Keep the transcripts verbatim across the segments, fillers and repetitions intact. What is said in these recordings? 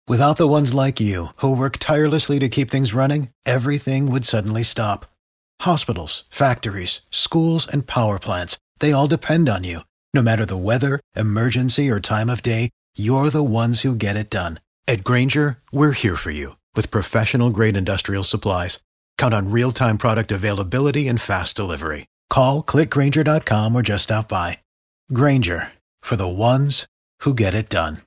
Without the ones like you, who work tirelessly to keep things running, everything would suddenly stop. Hospitals, factories, schools, and power plants, they all depend on you. No matter the weather, emergency, or time of day, you're the ones who get it done. At Grainger, we're here for you with professional-grade industrial supplies. Count on real-time product availability and fast delivery. Call, click Grainger dot com, or just stop by. Grainger, for the ones who get it done.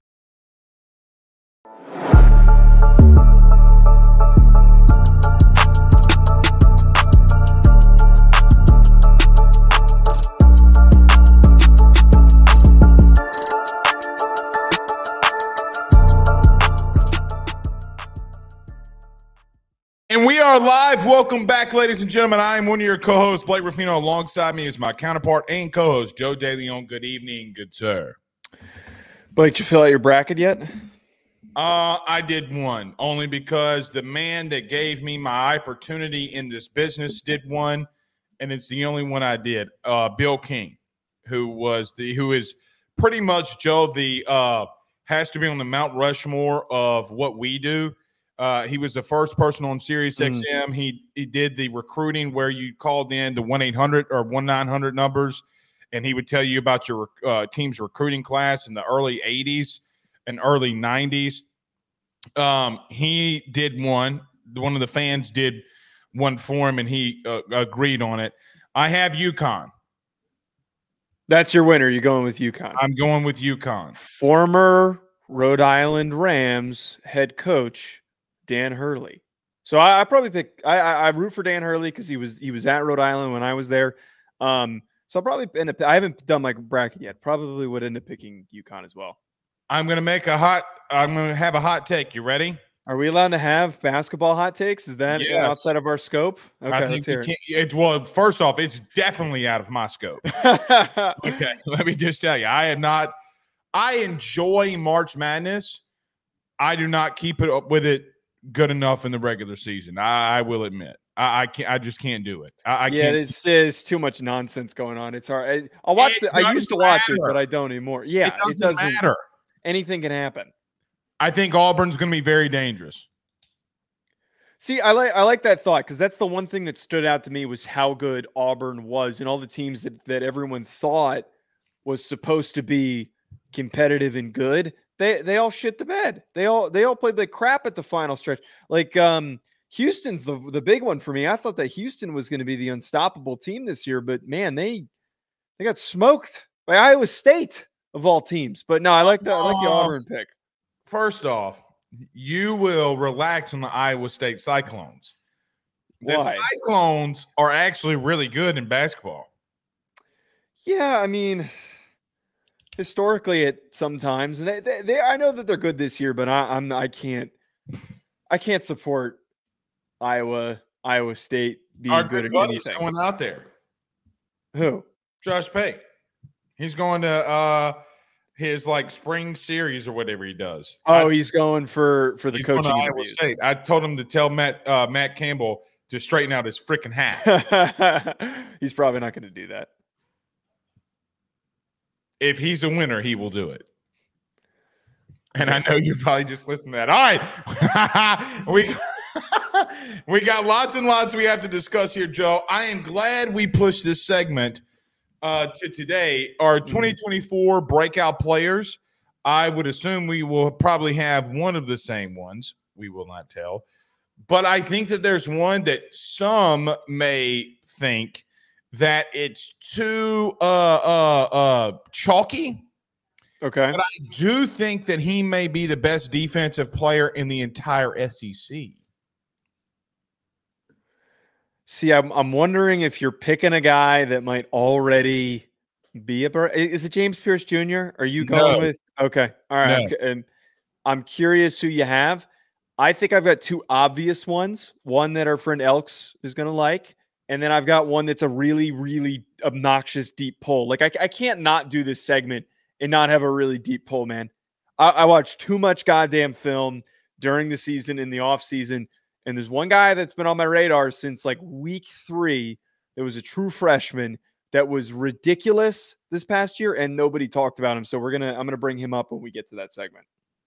And we are live. Welcome back, ladies and gentlemen. I am one of your co-hosts, Blake Ruffino. Alongside me is my counterpart and co-host, Joe DeLeon. Good evening, good sir. Blake, did you fill out your bracket yet? Uh, I did one, only because the man that gave me my opportunity in this business did one, and it's the only one I did. Uh, Bill King, who was the who is pretty much, Joe, the uh, has to be on the Mount Rushmore of what we do. Uh, he was the first person on Sirius X M. Mm. He he did the recruiting where you called in the one eight hundred or one nine hundred numbers, and he would tell you about your uh, team's recruiting class in the early eighties and early nineties. Um, he did one. One of the fans did one for him, and he uh, agreed on it. I have UConn. That's your winner. You're going with UConn. I'm going with UConn. Former Rhode Island Rams head coach Dan Hurley. So I, I probably pick. I, I, I root for Dan Hurley because he was he was at Rhode Island when I was there. Um, so I'll probably end up. I haven't done my bracket yet. Probably would end up picking UConn as well. I'm gonna make a hot. I'm gonna have a hot take. You ready? Are we allowed to have basketball hot takes? Is that yes. outside of our scope? Okay, I think let's hear we it. It's well. First off, it's definitely out of my scope. Okay, let me just tell you, I am not. I enjoy March Madness. I do not keep it up with it good enough in the regular season. I, I will admit, I, I can't. I just can't do it. I, I yeah, can't. it's, it's too much nonsense going on. It's hard. I, I'll watch. The, I used to watch matter. it, but I don't anymore. Yeah, it doesn't, it doesn't matter. Anything can happen. I think Auburn's going to be very dangerous. See, I like I like that thought because that's the one thing that stood out to me was how good Auburn was, and all the teams that that everyone thought was supposed to be competitive and good. They they all shit the bed. They all they all played like crap at the final stretch. Like um, Houston's the the big one for me. I thought that Houston was going to be the unstoppable team this year, but man, they they got smoked by Iowa State of all teams. But no, I like the I like the Auburn pick. First off, you will relax on the Iowa State Cyclones. The Why? Cyclones are actually really good in basketball. Yeah, I mean. Historically, it sometimes, and they, they, they, I know that they're good this year, but I, I'm, I can't, I can't support Iowa, Iowa State being Our good good at buddy's anything. going out there. Who? Josh Pate. He's going to uh, his like spring series or whatever he does. Oh, I, he's going for for the he's coaching going to interviews. Iowa State. I told him to tell Matt uh, Matt Campbell to straighten out his freaking hat. He's probably not going to do that. If he's a winner, he will do it. And I know you probably just listened to that. All right. we, we got lots and lots we have to discuss here, Joe. I am glad we pushed this segment uh, to today. Our twenty twenty-four breakout players, I would assume we will probably have one of the same ones. We will not tell. But I think that there's one that some may think that it's too uh, uh, uh, chalky. Okay. But I do think that he may be the best defensive player in the entire S E C. See, I'm I'm wondering if you're picking a guy that might already be a – is it James Pierce Junior? Are you going No. with – okay. All right. No. I'm, I'm curious who you have. I think I've got two obvious ones, one that our friend Elks is going to like, and then I've got one that's a really, really obnoxious deep pull. Like, I, I can't not do this segment and not have a really deep pull, man. I, I watched too much goddamn film during the season, in the off season, and there's one guy that's been on my radar since like week three. That was a true freshman that was ridiculous this past year, and nobody talked about him. So we're gonna, I'm gonna bring him up when we get to that segment.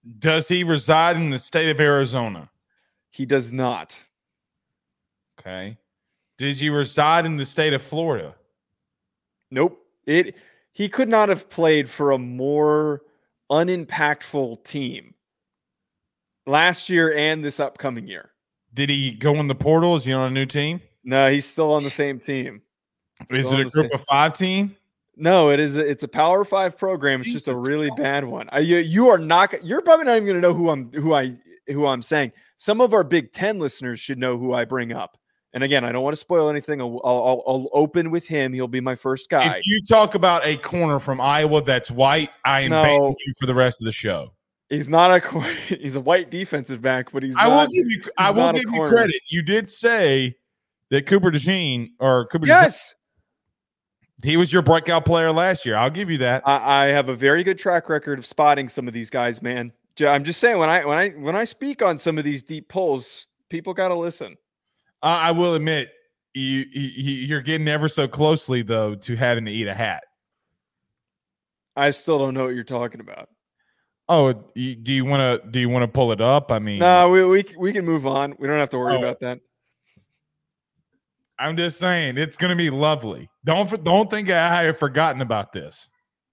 Does he reside in the state of Arizona? He does not. Okay. Does he reside in the state of Florida? Nope. It. He could not have played for a more unimpactful team last year and this upcoming year. Did he go in the portal? Is he on a new team? No, he's still on the same team. Still is it a group same. of five team? No, it is. A, it's a Power Five program. It's Jesus just a really God. bad one. I, you, you are not. You're probably not even going to know who I'm. Who I. Who I'm saying. Some of our Big Ten listeners should know who I bring up. And again, I don't want to spoil anything. I'll, I'll, I'll open with him. He'll be my first guy. If you talk about a corner from Iowa that's white, I am no, banning you for the rest of the show. He's not a. He's a white defensive back, but he's. I not, will give you. I will give you credit. You did say that Cooper DeJean or Cooper. Yes. DeJean, he was your breakout player last year. I'll give you that. I, I have a very good track record of spotting some of these guys, man. I'm just saying when I when I when I speak on some of these deep polls, people got to listen. Uh, I will admit, you, you you're getting ever so closely though to having to eat a hat. I still don't know what you're talking about. Oh, do you want to do you want to pull it up? I mean, no, we we we can move on. We don't have to worry oh. about that. I'm just saying it's going to be lovely. Don't don't think I have forgotten about this.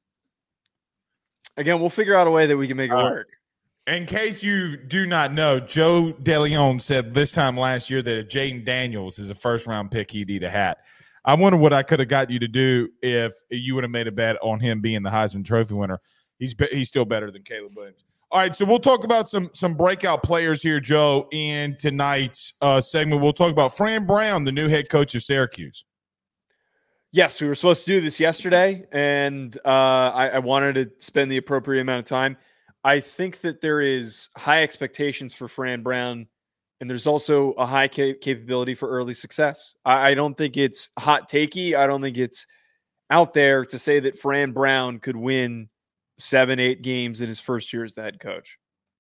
Again, we'll figure out a way that we can make it uh, work. In case you do not know, Joe DeLeon said this time last year that Jaden Daniels is a first-round pick, he'd eat a hat. I wonder what I could have got you to do if you would have made a bet on him being the Heisman Trophy winner. He's he's still better than Caleb Williams. All right, so we'll talk about some some breakout players here, Joe, in tonight's uh, segment. We'll talk about Fran Brown, the new head coach of Syracuse. Yes, we were supposed to do this yesterday, and uh, I, I wanted to spend the appropriate amount of time. I think that there is high expectations for Fran Brown, and there's also a high cap- capability for early success. I, I don't think it's hot takey. I don't think it's out there to say that Fran Brown could win seven, eight games in his first year as the head coach.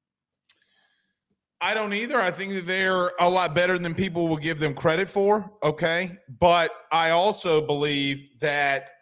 I don't either. I think that they're a lot better than people will give them credit for. Okay. But I also believe that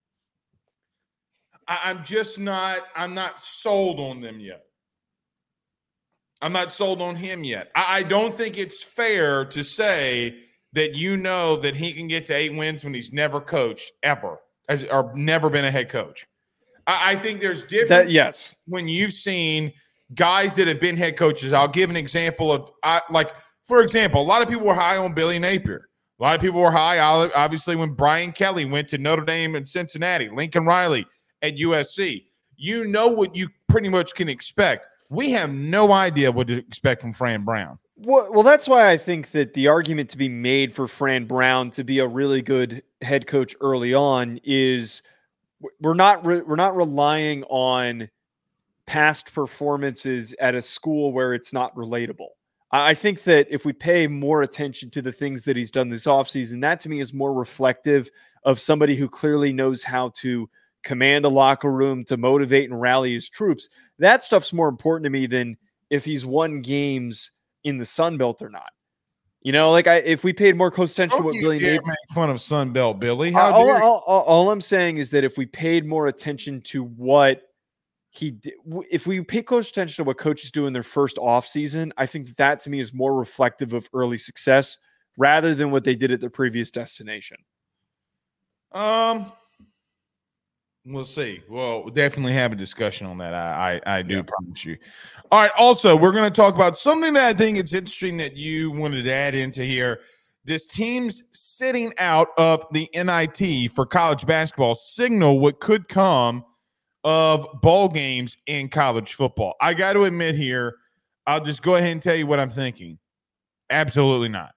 I'm just not, I'm not sold on them yet. I'm not sold on him yet. I, I don't think it's fair to say that you know that he can get to eight wins when he's never coached ever, as or never been a head coach. I, I think there's difference that, yes. when you've seen guys that have been head coaches. I'll give an example of, I, like, for example, a lot of people were high on Billy Napier. A lot of people were high, obviously, when Brian Kelly went to Notre Dame and Cincinnati, Lincoln Riley at U S C. You know what you pretty much can expect. We have no idea what to expect from Fran Brown. Well, well, that's why I think that the argument to be made for Fran Brown to be a really good head coach early on is we're not re- we're not relying on past performances at a school where it's not relatable. I think that if we pay more attention to the things that he's done this offseason, that to me is more reflective of somebody who clearly knows how to command a locker room, to motivate and rally his troops. That stuff's more important to me than if he's won games in the Sun Belt or not. You know, like I, if we paid more close attention Don't to what Billy Napier make fun of Sun Belt, Billy. How all, dare all, all, all I'm saying is that if we paid more attention to what he did, if we pay close attention to what coaches do in their first offseason, I think that to me is more reflective of early success rather than what they did at their previous destination. Um. We'll see. Well, we'll definitely have a discussion on that. I I, I do yeah. promise you. All right. Also, we're going to talk about something that I think it's interesting that you wanted to add into here. This team's sitting out of the N I T for college basketball signal what could come of ball games in college football. I got to admit here, I'll just go ahead and tell you what I'm thinking. Absolutely not.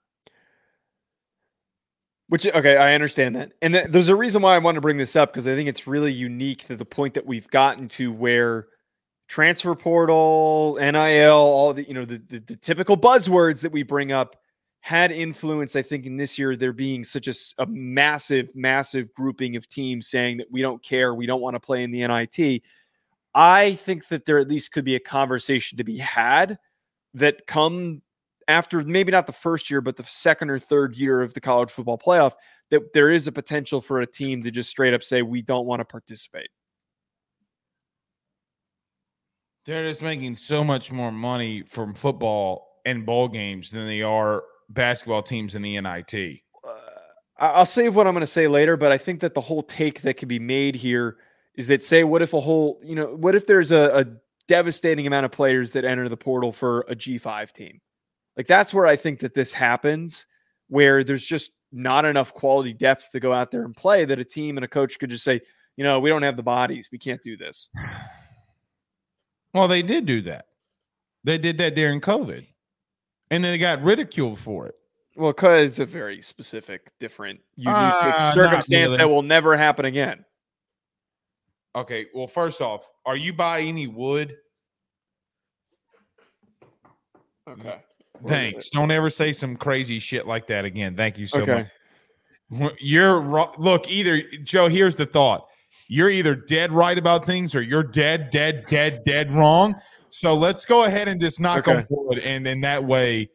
Which, okay, I understand that. And th- there's a reason why I want to bring this up, because I think it's really unique to the point that we've gotten to where transfer portal, N I L, all the, you know, the, the, the typical buzzwords that we bring up had influence, I think, in this year, there being such a, a massive, massive grouping of teams saying that we don't care, we don't want to play in the N I T. I think that there at least could be a conversation to be had that come after maybe not the first year, but the second or third year of the college football playoff, that there is a potential for a team to just straight up say, we don't want to participate. They're just making so much more money from football and bowl games than they are basketball teams in the N I T. Uh, I'll save what I'm going to say later, but I think that the whole take that can be made here is that, say, what if a whole, you know, what if there's a, a devastating amount of players that enter the portal for a G five team? Like, that's where I think that this happens, where there's just not enough quality depth to go out there and play, that a team and a coach could just say, you know, we don't have the bodies. We can't do this. Well, they did do that. They did that during COVID, and then they got ridiculed for it. Well, because it's a very specific, different, unique Uh, circumstance really. that will never happen again. Okay, well, first off, are you by any wood? Okay. Thanks. Don't ever say some crazy shit like that again. Thank you so Okay. much. You're wrong. Look, either, Joe, here's the thought. You're either dead right about things or you're dead, dead, dead, dead wrong. So let's go ahead and just knock Okay. on wood, and then that way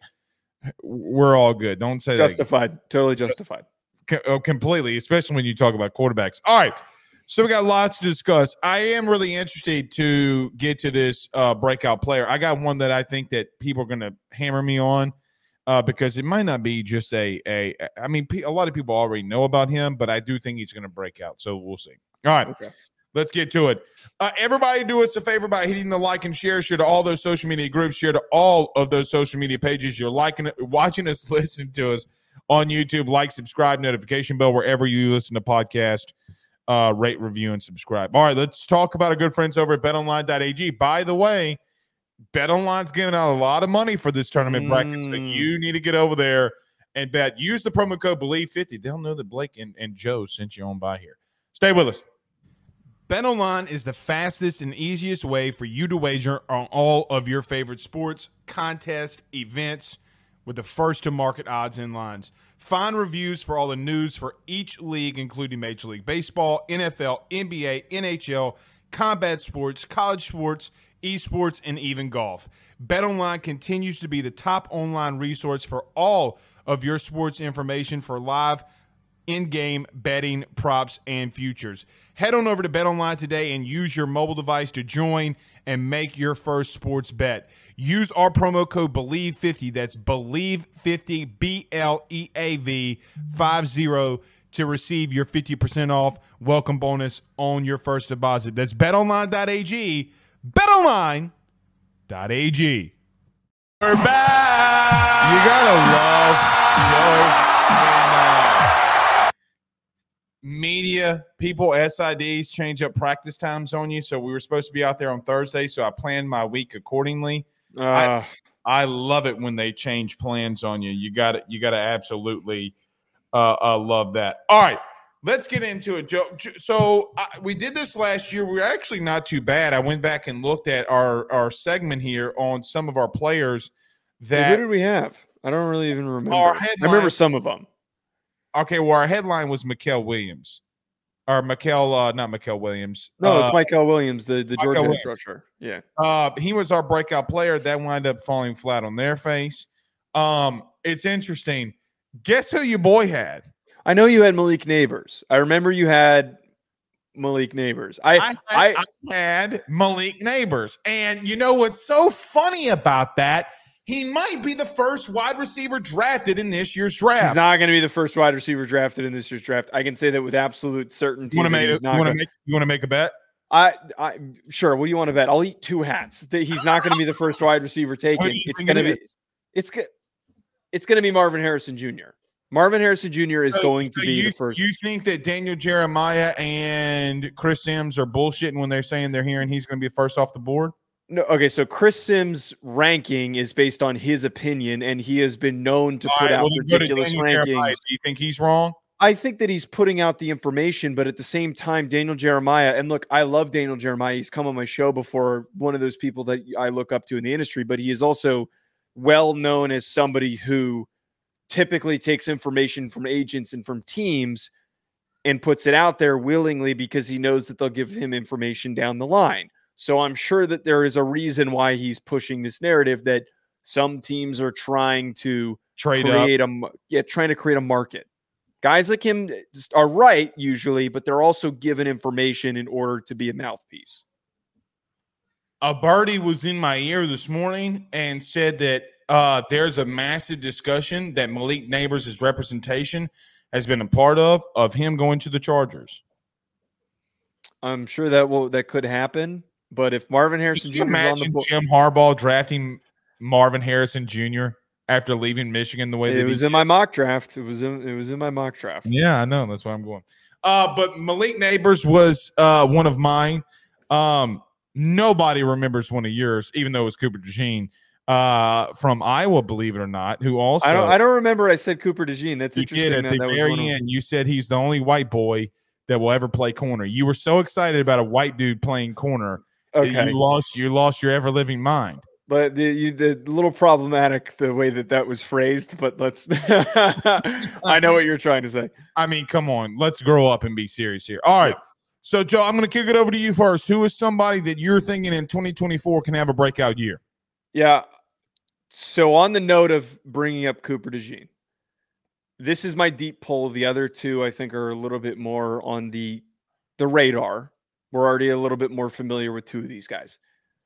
we're all good. Don't say Justified. Totally justified. that. Co- completely, especially when you talk about quarterbacks. All right. So we got lots to discuss. I am really interested to get to this uh, breakout player. I got one that I think that people are going to hammer me on uh, because it might not be just a a. I mean, a lot of people already know about him, but I do think he's going to break out. So we'll see. All right, Okay. let's get to it. Uh, everybody, do us a favor by hitting the like and share. Share to all those social media groups. Share to all of those social media pages. You're liking it, watching us, listening to us on YouTube. Like, subscribe, notification bell wherever you listen to podcasts. Uh, rate, review, and subscribe. All right, let's talk about our good friends over at bet online dot a g. By the way, BetOnline's giving out a lot of money for this tournament Mm. bracket, so you need to get over there and bet. Use the promo code believe fifty. They'll know that Blake and, and Joe sent you on by here. Stay with us. BetOnline is the fastest and easiest way for you to wager on all of your favorite sports, contests, events with the first-to-market odds and lines. Find reviews for all the news for each league, including Major League Baseball, N F L, N B A, N H L, combat sports, college sports, esports, and even golf. BetOnline continues to be the top online resource for all of your sports information for live in-game betting, props, and futures. Head on over to BetOnline today and use your mobile device to join and make your first sports bet. Use our promo code believe fifty. That's believe fifty, B L E A V fifty, to receive your fifty percent off welcome bonus on your first deposit. That's bet online dot a g. bet online dot a g. We're back. You gotta love Joe when uh, media people, S I Ds change up practice times on you. So we were supposed to be out there on Thursday, so I planned my week accordingly. Uh, I, I love it when they change plans on you. You got to you got to absolutely uh, uh, love that. All right, let's get into it, Joe. So uh, we did this last year. We were actually not too bad. I went back and looked at our our segment here on some of our players that. who did we have? I don't really even remember. Our I headline- remember some of them. Okay, well, our headline was Mikael Williams. Or Mikael, uh, not Mikael Williams. No, uh, it's Michael Williams, the, the Michael Georgia Williams. edge rusher. Yeah. Uh, he was our breakout player. That wound up falling flat on their face. Um, it's interesting. Guess who your boy had? I know you had Malik Neighbors. I remember you had Malik Neighbors. I, I, I, had, I had Malik Neighbors. And you know what's so funny about that? He might be the first wide receiver drafted in this year's draft. he's not going to be the first wide receiver drafted in this year's draft. I can say that with absolute certainty. You want to that make, he's you not wanna gonna- make, you wanna make a bet? I, I, sure. What do you want to bet? I'll eat two hats. That he's not going to be the first wide receiver Who taken. do you It's think going to it be, is? it's good. It's going to be Marvin Harrison Junior Marvin Harrison Junior is So- going to so be you, the first. You think that Daniel Jeremiah and Chris Sims are bullshitting when they're saying they're hearing he's going to be first off the board? No, okay, so Chris Sims' ranking is based on his opinion, and he has been known to All put right, out well, then go to ridiculous Daniel Jeremiah. rankings. Do you think he's wrong? I think that he's putting out the information, but at the same time, Daniel Jeremiah, and look, I love Daniel Jeremiah. He's come on my show before, one of those people that I look up to in the industry, but he is also well known as somebody who typically takes information from agents and from teams and puts it out there willingly because he knows that they'll give him information down the line. So I'm sure that there is a reason why he's pushing this narrative that some teams are trying to Trade up. create a m- yeah, trying to create a market. Guys like him just are right usually, but they're also given information in order to be a mouthpiece. a birdie was in my ear this morning and said that uh, there's a massive discussion that Malik Neighbors' representation has been a part of, of him going to the Chargers. I'm sure that will that could happen, but if Marvin Harrison Could you Junior is on imagine the board, Jim Harbaugh drafting Marvin Harrison Junior after leaving Michigan the way it that was he in my mock draft. It was in it was in my mock draft. Yeah, I know. That's why I'm going. Uh, but Malik Neighbors was uh, one of mine. Um, nobody remembers one of yours, even though it was Cooper DeJean uh, from Iowa, believe it or not, who also I don't I don't remember I said Cooper DeJean. That's you interesting. did at that, the that was very one of- end. You said he's the only white boy that will ever play corner. You were so excited about a white dude playing corner that Okay. you lost you lost your ever living mind. But the, you, the little problematic the way that that was phrased, but let's I know what you're trying to say. I mean, come on, let's grow up and be serious here. All right. So, Joe, I'm going to kick it over to you first. Who is somebody that you're thinking in twenty twenty-four can have a breakout year? Yeah. So on the note of bringing up Cooper DeJean, this is my deep pull. The other two, I think, are a little bit more on the the radar. We're already a little bit more familiar with two of these guys.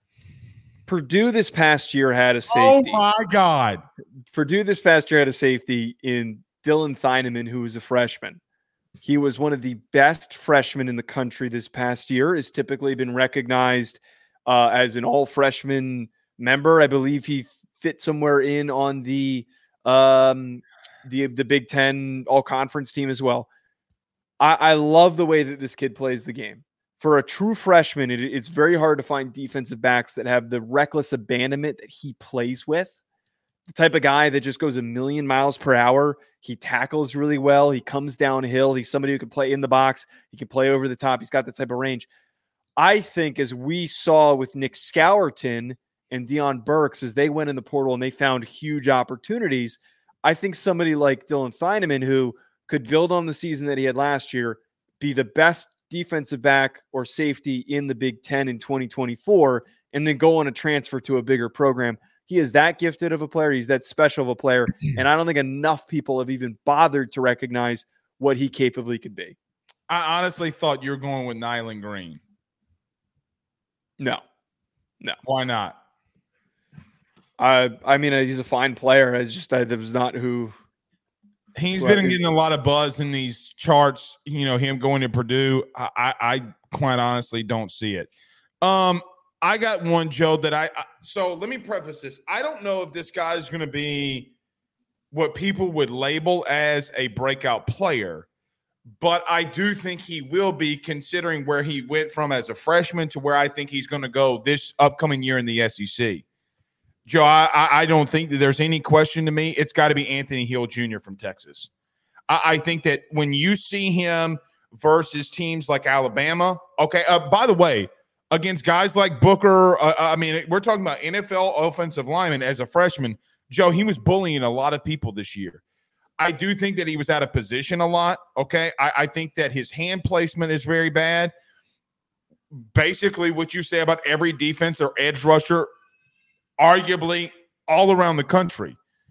Purdue this past year had a safety. Oh, my God. Purdue this past year had a safety in Dylan Theineman, who was a freshman. He was one of the best freshmen in the country this past year, has typically been recognized uh, as an all-freshman member. I believe he fit somewhere in on the um, the, the Big Ten all-conference team as well. I, I love the way that this kid plays the game. For a true freshman, it, it's very hard to find defensive backs that have the reckless abandonment that he plays with. The type of guy that just goes a million miles per hour. He tackles really well. He comes downhill. He's somebody who can play in the box. He can play over the top. He's got that type of range. I think as we saw with Nick Scourton and Deion Burks, as they went in the portal and they found huge opportunities, I think somebody like Dylan Theineman, who could build on the season that he had last year, be the best defensive back or safety in the Big Ten in twenty twenty-four, and then go on a transfer to a bigger program. He is that gifted of a player. He's that special of a player. And I don't think enough people have even bothered to recognize what he capably could be. I honestly thought you were going with Nyland Green. No, no. Why not? I I mean, he's a fine player. It's just that was not who. He's well, been getting a lot of buzz in these charts. You know, him going to Purdue. I, I, I quite honestly don't see it. Um, I got one, Joe, that I, I – so let me preface this. I don't know if this guy is going to be what people would label as a breakout player, but I do think he will be, considering where he went from as a freshman to where I think he's going to go this upcoming year in the S E C. Joe, I, I don't think that there's any question to me. It's got to be Anthony Hill Junior from Texas. I, I think that when you see him versus teams like Alabama, okay, uh, by the way, against guys like Booker, uh, I mean, we're talking about N F L offensive lineman as a freshman. Joe, he was bullying a lot of people this year. I do think that he was out of position a lot, okay? I, I think that his hand placement is very bad. Basically, what you say about every defense or edge rusher, arguably all around the country,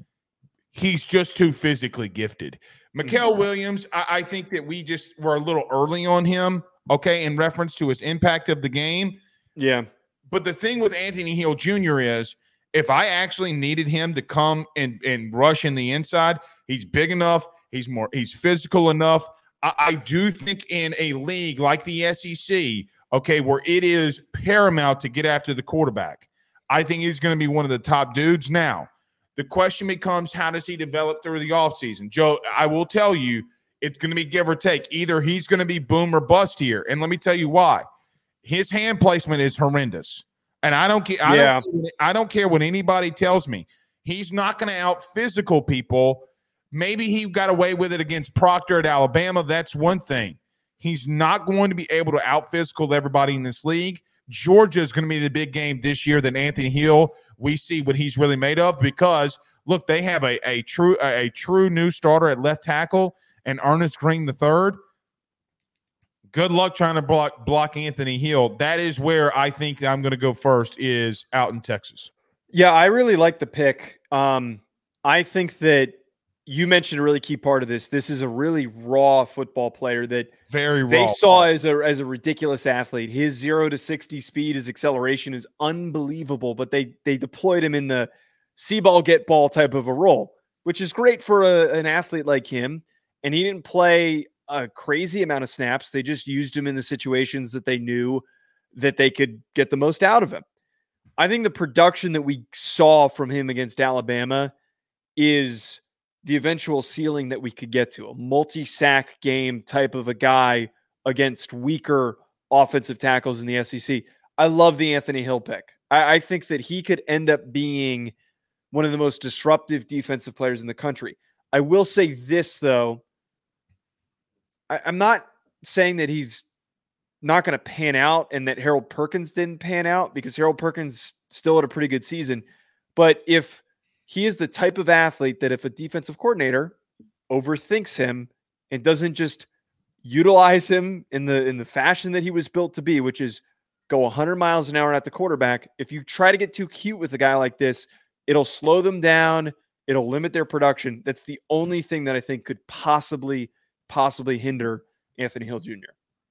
he's just too physically gifted. Mikael Williams, I, I think that we just were a little early on him, okay, in reference to his impact of the game. Yeah. But the thing with Anthony Hill Junior is, if I actually needed him to come and, and rush in the inside, he's big enough, he's more, he's physical enough. I, I do think in a league like the S E C, okay, where it is paramount to get after the quarterback, I think he's going to be one of the top dudes. Now, the question becomes, how does he develop through the offseason? Joe, I will tell you, it's going to be give or take. Either he's going to be boom or bust here. And let me tell you why. His hand placement is horrendous. And I don't care. I, yeah. don't, I don't care what anybody tells me. He's not going to out physical people. Maybe he got away with it against Proctor at Alabama. That's one thing. He's not going to be able to out physical everybody in this league. Georgia is going to be the big game this year than Anthony Hill. We see what he's really made of because, look, they have a, a true a, a true new starter at left tackle and Ernest Green the third. Good luck trying to block block Anthony Hill. That is where I think I'm going to go first, is out in Texas. Yeah, I really like the pick. Um, I think that you mentioned a really key part of this. This is a really raw football player that very raw. They saw as a as a ridiculous athlete. His zero to sixty speed, his acceleration is unbelievable. But they they deployed him in the see ball get ball type of a role, which is great for a, an athlete like him. And he didn't play a crazy amount of snaps. They just used him in the situations that they knew that they could get the most out of him. I think the production that we saw from him against Alabama is the eventual ceiling that we could get to, a multi-sack game type of a guy against weaker offensive tackles in the S E C. I love the Anthony Hill pick. I, I think that he could end up being one of the most disruptive defensive players in the country. I will say this, though. I, I'm not saying that he's not going to pan out and that Harold Perkins didn't pan out, because Harold Perkins still had a pretty good season. But if he is the type of athlete that if a defensive coordinator overthinks him and doesn't just utilize him in the in the fashion that he was built to be, which is go one hundred miles an hour at the quarterback, if you try to get too cute with a guy like this, it'll slow them down. It'll limit their production. That's the only thing that I think could possibly, possibly hinder Anthony Hill Junior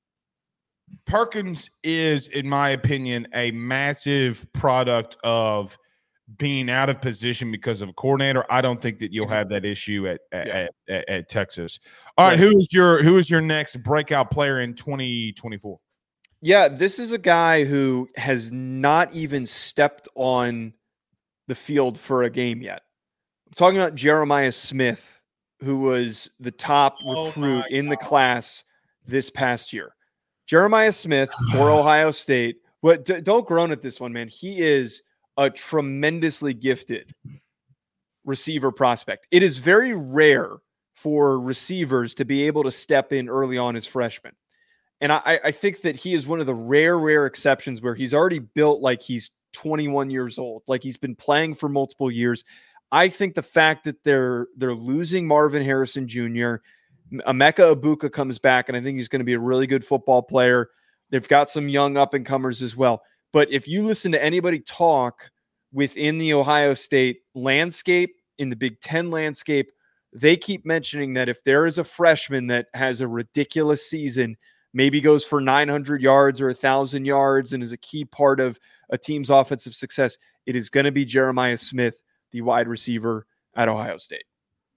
Perkins is, in my opinion, a massive product of being out of position because of a coordinator. I don't think that you'll have that issue at at, yeah. at, at, at Texas. All right, right. who is your who is your next breakout player in twenty twenty-four? Yeah, this is a guy who has not even stepped on the field for a game yet. I'm talking about Jeremiah Smith, who was the top oh recruit in the class this past year. Jeremiah Smith for Ohio State. But d- don't groan at this one, man. He is a tremendously gifted receiver prospect. It is very rare for receivers to be able to step in early on as freshmen. And I, I think that he is one of the rare, rare exceptions where he's already built like he's twenty-one years old, like he's been playing for multiple years. I think the fact that they're they're losing Marvin Harrison Junior, Emeka Egbuka comes back, and I think he's going to be a really good football player. They've got some young up-and-comers as well. But if you listen to anybody talk within the Ohio State landscape, in the Big Ten landscape, they keep mentioning that if there is a freshman that has a ridiculous season, maybe goes for nine hundred yards or one thousand yards and is a key part of a team's offensive success, it is going to be Jeremiah Smith, the wide receiver at Ohio State.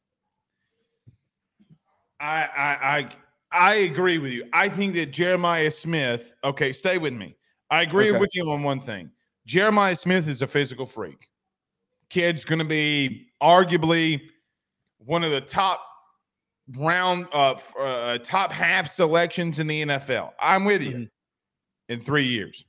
I, I I I agree with you. I think that Jeremiah Smith, okay, stay with me. I agree okay. with you on one thing. Jeremiah Smith is a physical freak. Kid's going to be arguably one of the top round, uh, uh, top half selections in the N F L. I'm with you mm-hmm. in three years.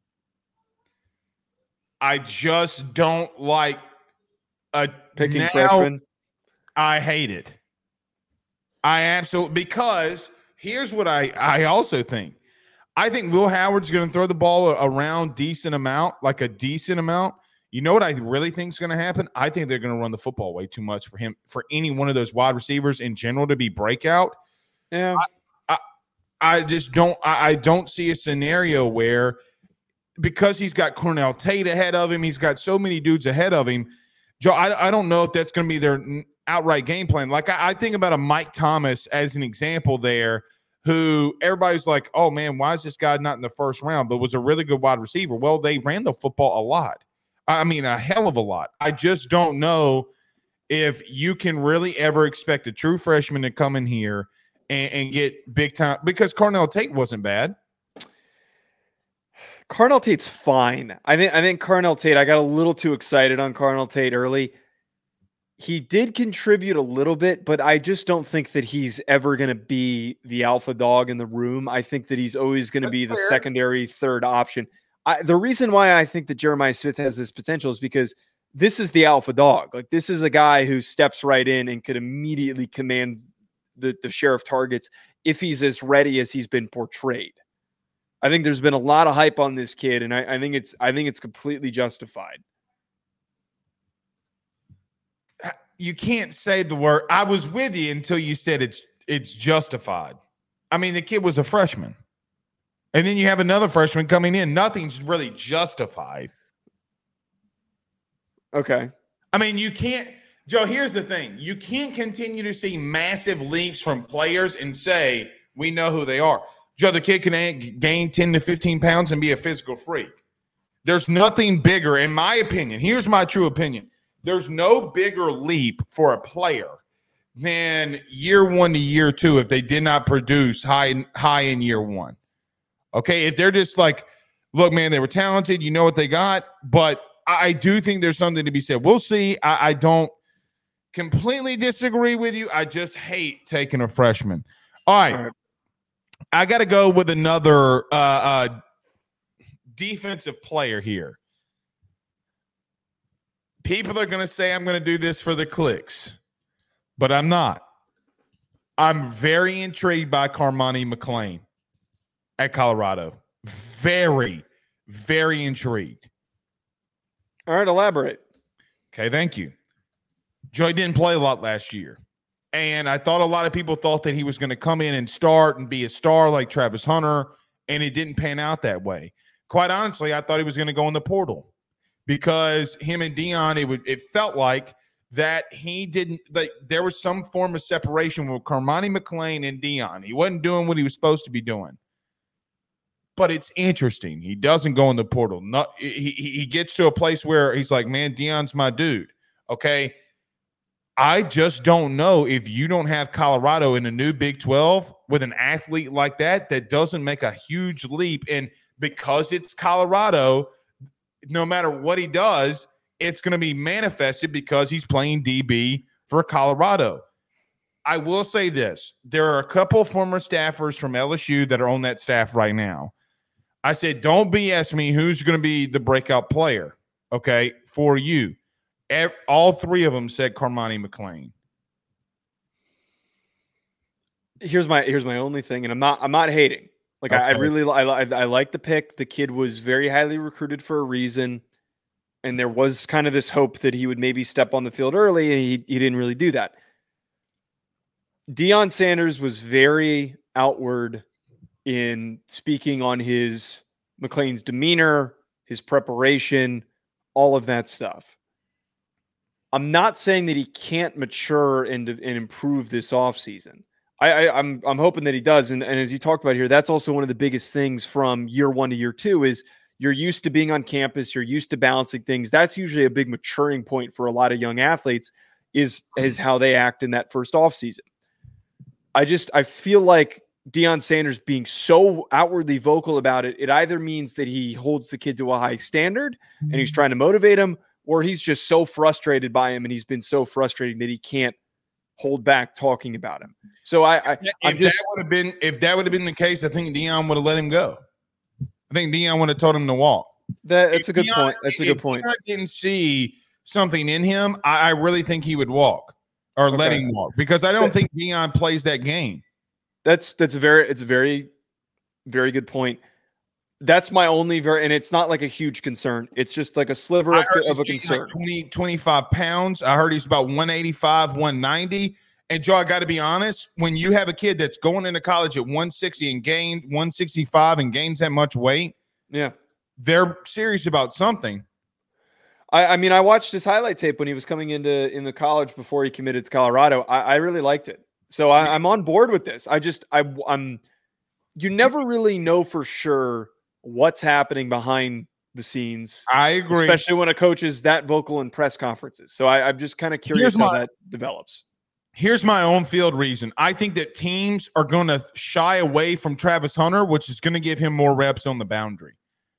I just don't like a picking now, freshman. I hate it. I absolutely, because here's what I, I also think. I think Will Howard's going to throw the ball around decent amount, like a decent amount. You know what I really think is going to happen? I think they're going to run the football way too much for him, for any one of those wide receivers in general to be breakout. Yeah. I, I, I just don't, I, I don't see a scenario where, because he's got Cornell Tate ahead of him, he's got so many dudes ahead of him. Joe, I, I don't know if that's going to be their outright game plan. Like I, I think about a Mike Thomas as an example there, who everybody's like, oh man, why is this guy not in the first round, but was a really good wide receiver? Well, they ran the football a lot. I mean, a hell of a lot. I just don't know if you can really ever expect a true freshman to come in here and, and get big time, because Cornell Tate wasn't bad. Carnell Tate's fine. I think I think Carnell Tate, I got a little too excited on Carnell Tate early. He did contribute a little bit, but I just don't think that he's ever going to be the alpha dog in the room. I think that he's always going to be the secondary third option. I, the reason why I think that Jeremiah Smith has this potential is because this is the alpha dog. Like, this is a guy who steps right in and could immediately command the, the share of targets if he's as ready as he's been portrayed. I think there's been a lot of hype on this kid, and I, I think it's I think it's completely justified. You can't say the word. I was with you until you said it's it's justified. I mean, the kid was a freshman. And then you have another freshman coming in. Nothing's really justified. Okay. I mean, you can't Joe, here's the thing. You can't continue to see massive leaps from players and say, we know who they are. Joe, the kid can gain ten to fifteen pounds and be a physical freak. There's nothing bigger, in my opinion. Here's my true opinion. There's no bigger leap for a player than year one to year two if they did not produce high, high in year one. Okay, if they're just like, look, man, they were talented. You know what they got. But I do think there's something to be said. We'll see. I, I don't completely disagree with you. I just hate taking a freshman. All right. All right. I got to go with another uh, uh, defensive player here. People are going to say I'm going to do this for the clicks, but I'm not. I'm very intrigued by Carmani McClain at Colorado. Very, very intrigued. All right, elaborate. Okay, thank you. Joey didn't play a lot last year. And I thought a lot of people thought that he was going to come in and start and be a star like Travis Hunter, and it didn't pan out that way. Quite honestly, I thought he was going to go in the portal because him and Deion, it, would, it felt like that he didn't like there was some form of separation with Carmani McClain and Deion. He wasn't doing what he was supposed to be doing. But it's interesting. He doesn't go in the portal. Not, he, he gets to a place where he's like, man, Deion's my dude. Okay. I just don't know if you don't have Colorado in a new Big twelve with an athlete like that, that doesn't make a huge leap. And because it's Colorado, no matter what he does, it's going to be manifested because he's playing D B for Colorado. I will say this. There are a couple former staffers from L S U that are on that staff right now. I said, don't B S me who's going to be the breakout player, okay, for you. All three of them said Carmani McClain. Here's my here's my only thing, and I'm not I'm not hating. Like okay. I, I really I, I I like the pick. The kid was very highly recruited for a reason, and there was kind of this hope that he would maybe step on the field early, and he he didn't really do that. Deion Sanders was very outward in speaking on his McClain's demeanor, his preparation, all of that stuff. I'm not saying that he can't mature and, and improve this offseason. I, I, I'm I'm hoping that he does. And, and as you talked about here, that's also one of the biggest things from year one to year two is you're used to being on campus. You're used to balancing things. That's usually a big maturing point for a lot of young athletes is, is how they act in that first offseason. I just I feel like Deion Sanders being so outwardly vocal about it, it either means that he holds the kid to a high standard and he's trying to motivate him, or he's just so frustrated by him and he's been so frustrating that he can't hold back talking about him. So I, I if I'm just that would have been if that would have been the case, I think Deion would have let him go. I think Deion would have told him to walk. That, that's if a good Deion, point. That's a good if point. Deion didn't see something in him, I, I really think he would walk or okay. let him walk because I don't think Deion plays that game. That's that's a very it's a very very good point. That's my only very, and it's not like a huge concern. It's just like a sliver of, of a concern. Like twenty, twenty-five pounds. I heard he's about one eighty-five, one ninety. And Joe, I got to be honest, when you have a kid that's going into college at one sixty and gained one sixty-five and gains that much weight, yeah, they're serious about something. I, I mean, I watched his highlight tape when he was coming into in the college before he committed to Colorado. I, I really liked it. So I, I'm on board with this. I just, I, I'm, you never really know for sure what's happening behind the scenes. I agree. Especially when a coach is that vocal in press conferences. So I, I'm just kind of curious here's how my, that develops. Here's my own field reason. I think that teams are going to shy away from Travis Hunter, which is going to give him more reps on the boundary.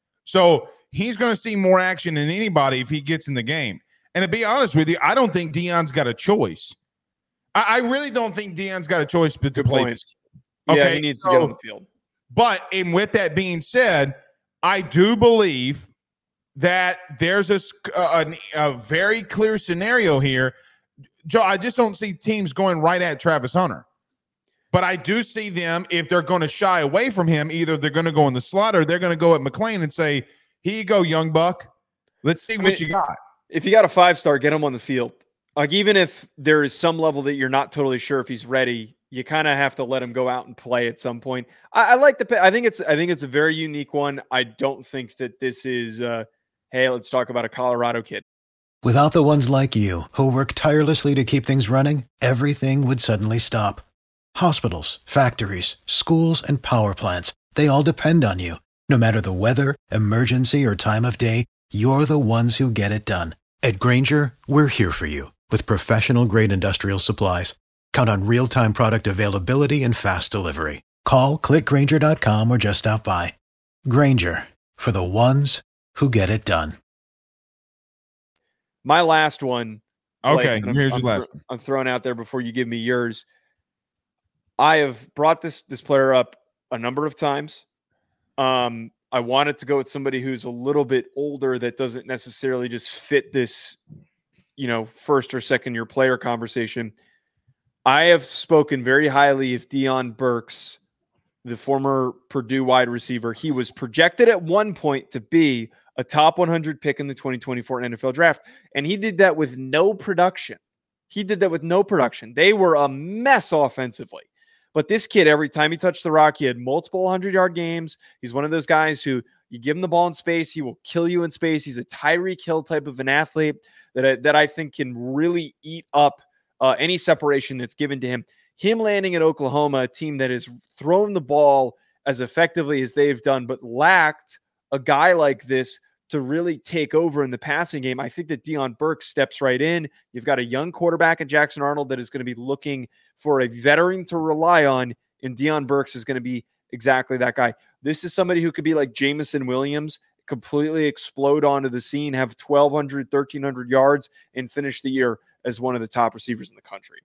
So he's going to see more action than anybody if he gets in the game. And to be honest with you, I don't think Deion's got a choice. I, I really don't think Deion's got a choice but to Good play point. this. Okay, yeah, Okay, he needs so, to get on the field. But and with that being said, I do believe that there's a, a, a very clear scenario here. Joe, I just don't see teams going right at Travis Hunter. But I do see them, if they're going to shy away from him, either they're going to go in the slot or they're going to go at McClain and say, here you go, young buck. Let's see I what mean, you got. If you got a five-star, get him on the field. Like, even if there is some level that you're not totally sure if he's ready, you kind of have to let him go out and play at some point. I, I like the. I think it's. I think it's a very unique one. I don't think that this is. Uh, hey, let's talk about a Colorado kid. Without the ones like you, who work tirelessly to keep things running, everything would suddenly stop. Hospitals, factories, schools, and power plants, they all depend on you. No matter the weather, emergency, or time of day, you're the ones who get it done. At Grainger, we're here for you with professional-grade industrial supplies. Count on real-time product availability and fast delivery. Call, click Grainger dot com, or just stop by. Grainger, for the ones who get it done. My last one. Okay, Blake, here's I'm, your I'm, last one. I'm throwing out there before you give me yours. I have brought this this player up a number of times. Um, I wanted to go with somebody who's a little bit older that doesn't necessarily just fit this, you know, first or second year player conversation. I have spoken very highly of Deion Burks, the former Purdue wide receiver. He was projected at one point to be a top one hundred pick in the twenty twenty-four N F L draft, and he did that with no production. He did that with no production. They were a mess offensively. But this kid, every time he touched the rock, he had multiple hundred-yard games. He's one of those guys who you give him the ball in space, he will kill you in space. He's a Tyreek Hill type of an athlete that I, that I think can really eat up uh, any separation that's given to him. Him landing at Oklahoma, a team that has thrown the ball as effectively as they've done, but lacked a guy like this to really take over in the passing game. I think that Deion Burks steps right in. You've got a young quarterback in Jackson Arnold that is going to be looking for a veteran to rely on, and Deion Burks is going to be exactly that guy. This is somebody who could be like Jameson Williams, completely explode onto the scene, have twelve hundred, thirteen hundred yards, and finish the year as one of the top receivers in the country.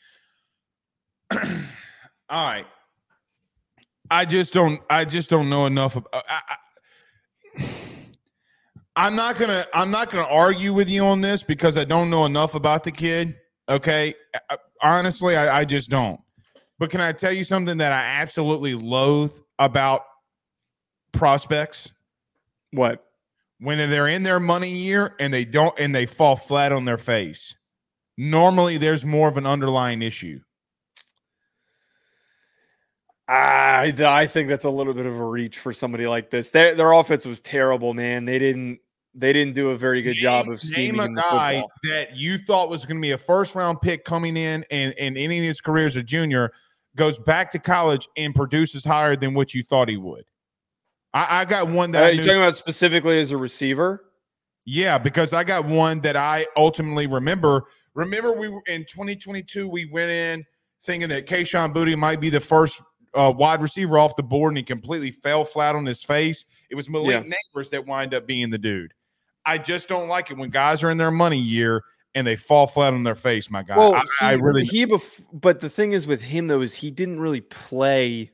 All right. I just don't I just don't know enough about I, I, I'm not gonna I'm not gonna argue with you on this because I don't know enough about the kid. Okay. Honestly, I, I just don't. But can I tell you something that I absolutely loathe about prospects? What? When they're in their money year and they don't and they fall flat on their face. Normally there's more of an underlying issue. I, I think that's a little bit of a reach for somebody like this. Their their offense was terrible, man. They didn't they didn't do a very good name, job of scheming name a in the guy football. that you thought was going to be a first round pick coming in and, and ending his career as a junior, goes back to college and produces higher than what you thought he would. I, I got one that Are I you knew, talking about specifically as a receiver? Yeah, because I got one that I ultimately remember. Remember, we were in twenty twenty-two, we went in thinking that Kayshon Boutte might be the first uh, wide receiver off the board, and he completely fell flat on his face. It was Malik Yeah. Neighbors that wind up being the dude. I just don't like it when guys are in their money year and they fall flat on their face, my guy. Well, I, he, I really he bef- but the thing is with him though is he didn't really play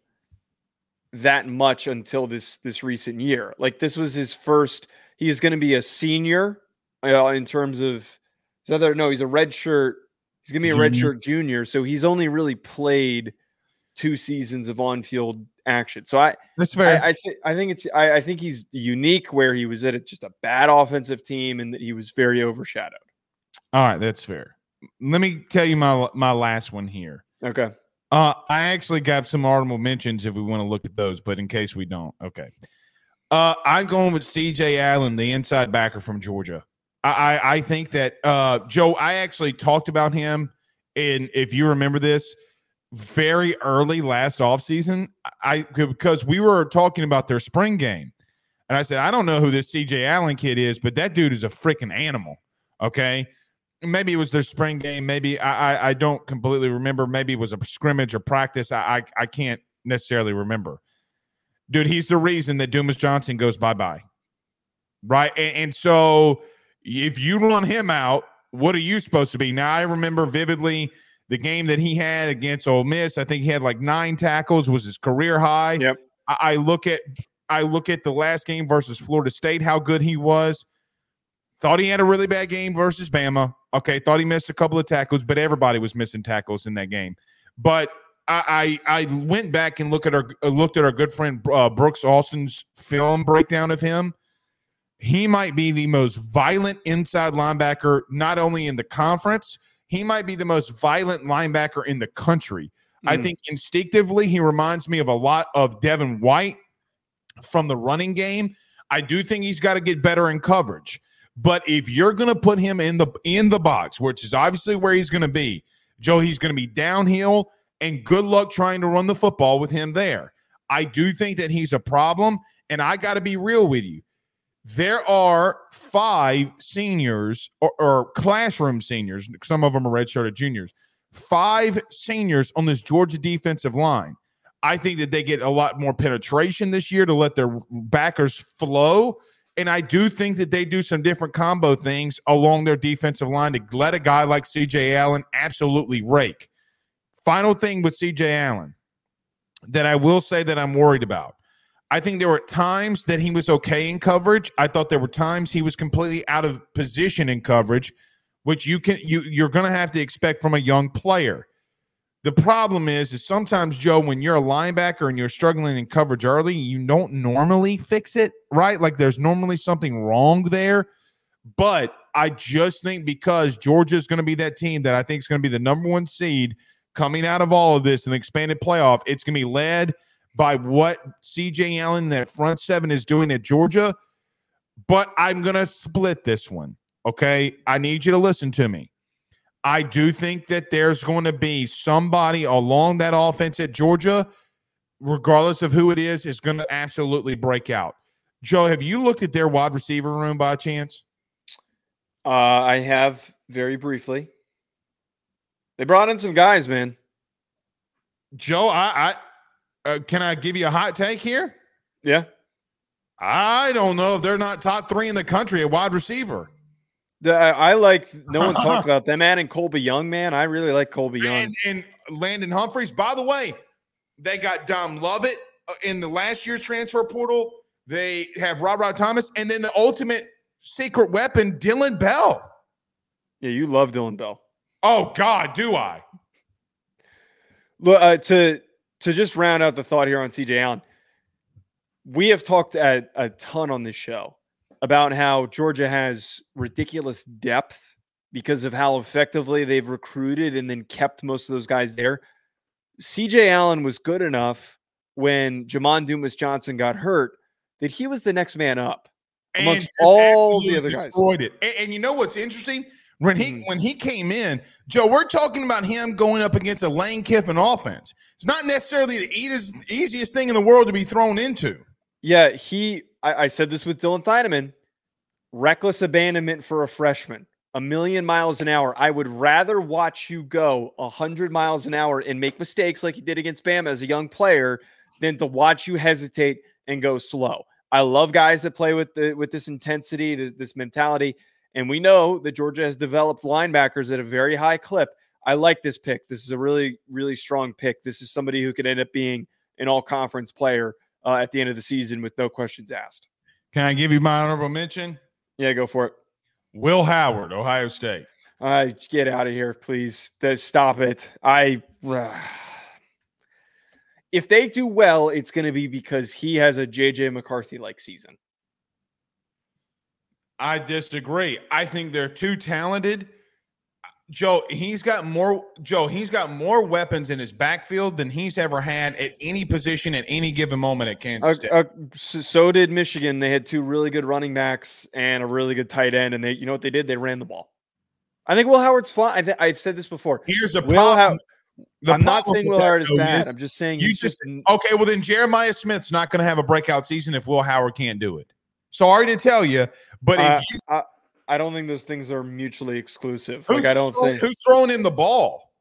that much until this this recent year. Like this was his first. He is going to be a senior uh, in terms of his other. No, he's a red shirt. He's going to be a red Junior. shirt junior. So he's only really played two seasons of on-field action. So I, That's fair. I, I think I think it's I, I think he's unique where he was at a, just a bad offensive team and that he was very overshadowed. All right, that's fair. Let me tell you my my last one here. Okay. Uh, I actually got some honorable mentions if we want to look at those, but in case we don't, okay. Uh, I'm going with C J Allen, the inside backer from Georgia. I, I, I think that, uh, Joe, I actually talked about him, and if you remember this, very early last offseason, I, because we were talking about their spring game. And I said, I don't know who this C J Allen kid is, but that dude is a freaking animal, okay? Maybe it was their spring game. Maybe I, I I don't completely remember. Maybe it was a scrimmage or practice. I, I I can't necessarily remember. Dude, he's the reason that Dumas Johnson goes bye-bye. Right? And, and so if you run him out, what are you supposed to be? Now, I remember vividly the game that he had against Ole Miss. I think he had like nine tackles, was his career high. Yep. I, I look at I look at the last game versus Florida State, how good he was. Thought he had a really bad game versus Bama. Okay, thought he missed a couple of tackles, but everybody was missing tackles in that game. But I I, I went back and look at our looked at our good friend uh, Brooks Austin's film breakdown of him. He might be the most violent inside linebacker, not only in the conference. He might be the most violent linebacker in the country. Mm. I think instinctively he reminds me of a lot of Devin White from the running game. I do think he's got to get better in coverage. But if you're going to put him in the in the box, which is obviously where he's going to be, Joe, he's going to be downhill, and good luck trying to run the football with him there. I do think that he's a problem, and I got to be real with you. There are five seniors or, or classroom seniors. Some of them are redshirted juniors. Five seniors on this Georgia defensive line. I think that they get a lot more penetration this year to let their backers flow. And I do think that they do some different combo things along their defensive line to let a guy like C J Allen absolutely rake. Final thing with C J Allen that I will say that I'm worried about. I think there were times that he was okay in coverage. I thought there were times he was completely out of position in coverage, which you can you you're going to have to expect from a young player. The problem is, is sometimes, Joe, when you're a linebacker and you're struggling in coverage early, you don't normally fix it, right? Like there's normally something wrong there. But I just think because Georgia is going to be that team that I think is going to be the number one seed coming out of all of this, an expanded playoff, it's going to be led by what C J Allen, that front seven, is doing at Georgia. But I'm going to split this one, okay? I need you to listen to me. I do think that there's going to be somebody along that offense at Georgia, regardless of who it is, is going to absolutely break out. Joe, have you looked at their wide receiver room by chance? Uh, I have very briefly. They brought in some guys, man. Joe, I, I uh, can I give you a hot take here? Yeah. I don't know if they're not top three in the country at wide receiver. The, I, I like, no one talked about them, man, and Colby Young, man. I really like Colby Young. And, and Landon Humphreys. By the way, they got Dom Lovett in the last year's transfer portal. They have Rod Rod Thomas, and then the ultimate secret weapon, Dylan Bell. Yeah, you love Dylan Bell. Oh, God, do I? Look, uh, to, to just round out the thought here on C J Allen, we have talked at a ton on this show about how Georgia has ridiculous depth because of how effectively they've recruited and then kept most of those guys there. C J Allen was good enough when Jamon Dumas Johnson got hurt that he was the next man up amongst all the other guys. Destroyed it. And, and you know what's interesting? When he mm. when he came in, Joe, we're talking about him going up against a Lane Kiffin offense. It's not necessarily the easiest, easiest thing in the world to be thrown into. Yeah, he I, I said this with Dylan Thieneman. Reckless abandonment for a freshman. A million miles an hour. I would rather watch you go a hundred miles an hour and make mistakes like you did against Bama as a young player than to watch you hesitate and go slow. I love guys that play with the with this intensity, this, this mentality. And we know that Georgia has developed linebackers at a very high clip. I like this pick. This is a really, really strong pick. This is somebody who could end up being an all-conference player uh, at the end of the season with no questions asked. Can I give you my honorable mention? Yeah, go for it. Will Howard, Ohio State. All right, get out of here, please. Stop it. I. Uh, if they do well, it's going to be because he has a J J McCarthy-like season. I disagree. I think they're too talented. Joe, he's got more. Joe, he's got more weapons in his backfield than he's ever had at any position at any given moment at Kansas State. Uh, uh, so did Michigan. They had two really good running backs and a really good tight end, and they, you know what they did? They ran the ball. I think Will Howard's fine. I th- I've said this before. Here's a Will problem. How- I'm not saying Will Howard is bad. Is, I'm just saying you he's just, just okay. Well, then Jeremiah Smith's not going to have a breakout season if Will Howard can't do it. Sorry to tell you, but uh, if you, I, I don't think those things are mutually exclusive. Who's like I don't throwing, think who's throwing him the ball.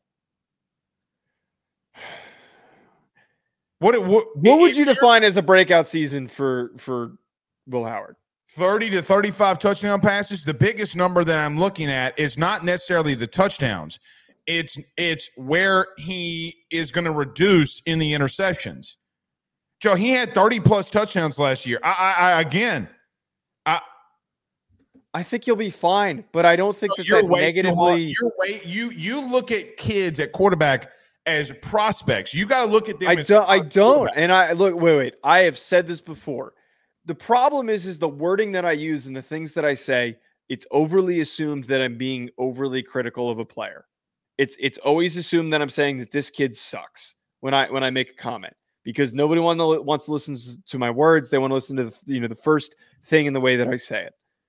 What what, what would you define as a breakout season for for Will Howard? thirty to thirty-five touchdown passes. The biggest number that I'm looking at is not necessarily the touchdowns. It's it's where he is going to reduce in the interceptions. Joe, he had thirty plus touchdowns last year. I, I, I again, I, I think you'll be fine, but I don't think that, that negatively. You're way, you you look at kids at quarterback as prospects. You got to look at them. I as don't. I don't. And I look. Wait, wait. I have said this before. The problem is, is the wording that I use and the things that I say. It's overly assumed that I'm being overly critical of a player. It's it's always assumed that I'm saying that this kid sucks when I when I make a comment. Because nobody want to, wants to listen to my words. They want to listen to the, you know, the first thing in the way that I say it.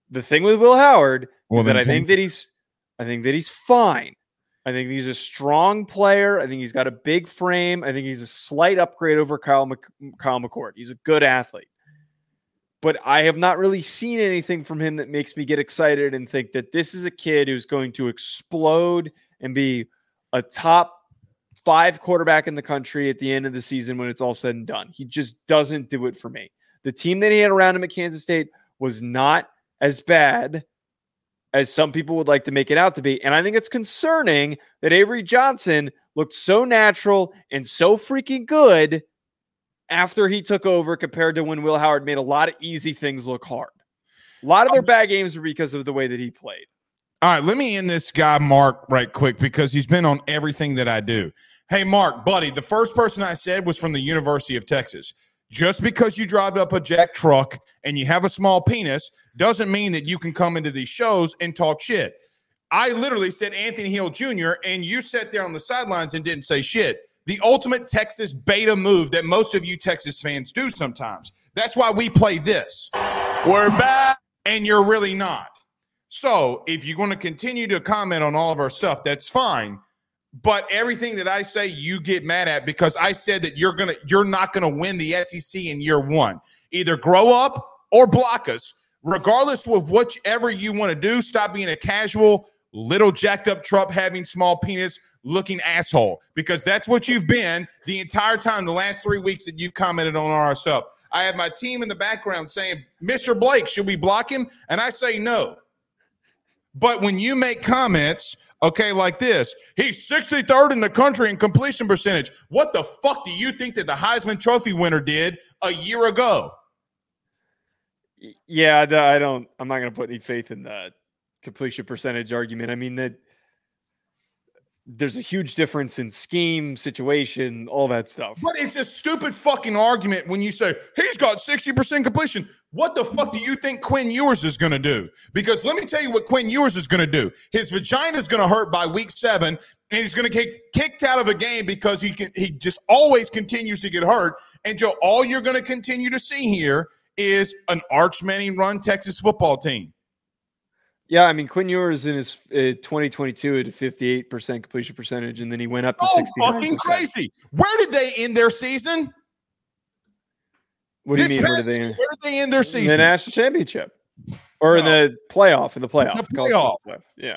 The thing with Will Howard Well, is that then I think please. that he's, I think that he's fine. I think he's a strong player. I think he's got a big frame. I think he's a slight upgrade over Kyle, Mc, Kyle McCord. He's a good athlete. But I have not really seen anything from him that makes me get excited and think that this is a kid who's going to explode and be a top five quarterback in the country at the end of the season when it's all said and done. He just doesn't do it for me. The team that he had around him at Kansas State was not as bad as some people would like to make it out to be. And I think it's concerning that Avery Johnson looked so natural and so freaking good after he took over compared to when Will Howard made a lot of easy things look hard. A lot of their bad games were because of the way that he played. All right, let me end this guy, Mark, right quick, because he's been on everything that I do. Hey, Mark, buddy, the first person I said was from the University of Texas. Just because you drive up a jack truck and you have a small penis doesn't mean that you can come into these shows and talk shit. I literally said Anthony Hill Junior, and you sat there on the sidelines and didn't say shit. The ultimate Texas beta move that most of you Texas fans do sometimes. That's why we play this. We're back. And you're really not. So if you're going to continue to comment on all of our stuff, that's fine. But everything that I say, you get mad at because I said that you're gonna, you're not going to win the S E C in year one. Either grow up or block us. Regardless of whichever you want to do, stop being a casual, little jacked up Trump having small penis looking asshole, because that's what you've been the entire time, the last three weeks that you've commented on our stuff. I have my team in the background saying, Mister Blake, should we block him? And I say no. But when you make comments, okay, like this, he's sixty-third in the country in completion percentage. What the fuck do you think that the Heisman Trophy winner did a year ago? Yeah, I don't, I'm not going to put any faith in the completion percentage argument. I mean, that there's a huge difference in scheme, situation, all that stuff. But it's a stupid fucking argument when you say, he's got sixty percent completion. What the fuck do you think Quinn Ewers is going to do? Because let me tell you what Quinn Ewers is going to do. His vagina is going to hurt by week seven, and he's going to get kicked out of a game because he can. He just always continues to get hurt. And Joe, all you're going to continue to see here is an Arch Manning run Texas football team. Yeah, I mean, Quinn Ewers in his uh, twenty tdid a fifty-eight percent completion percentage, and then he went up to oh, sixty-nine percent. Fucking crazy. Where did they end their season? What do you this mean? Where did they season, end? Where did they end their season? In the national championship. Or no. in the playoff, in the playoff. The playoff. Yeah.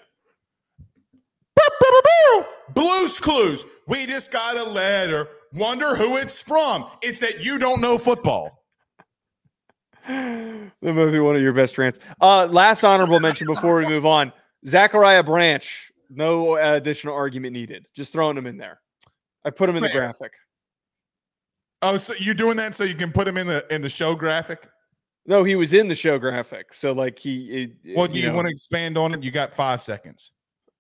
Blues Clues. We just got a letter. Wonder who it's from. It's that you don't know football. That might be one of your best rants. Uh, last honorable mention before we move on. Zachariah Branch. No additional argument needed. Just throwing him in there. I put him in the graphic. Oh, so you're doing that so you can put him in the in the show graphic? No, he was in the show graphic. So like he. It, well, do you, you know, want to expand on it? You got five seconds.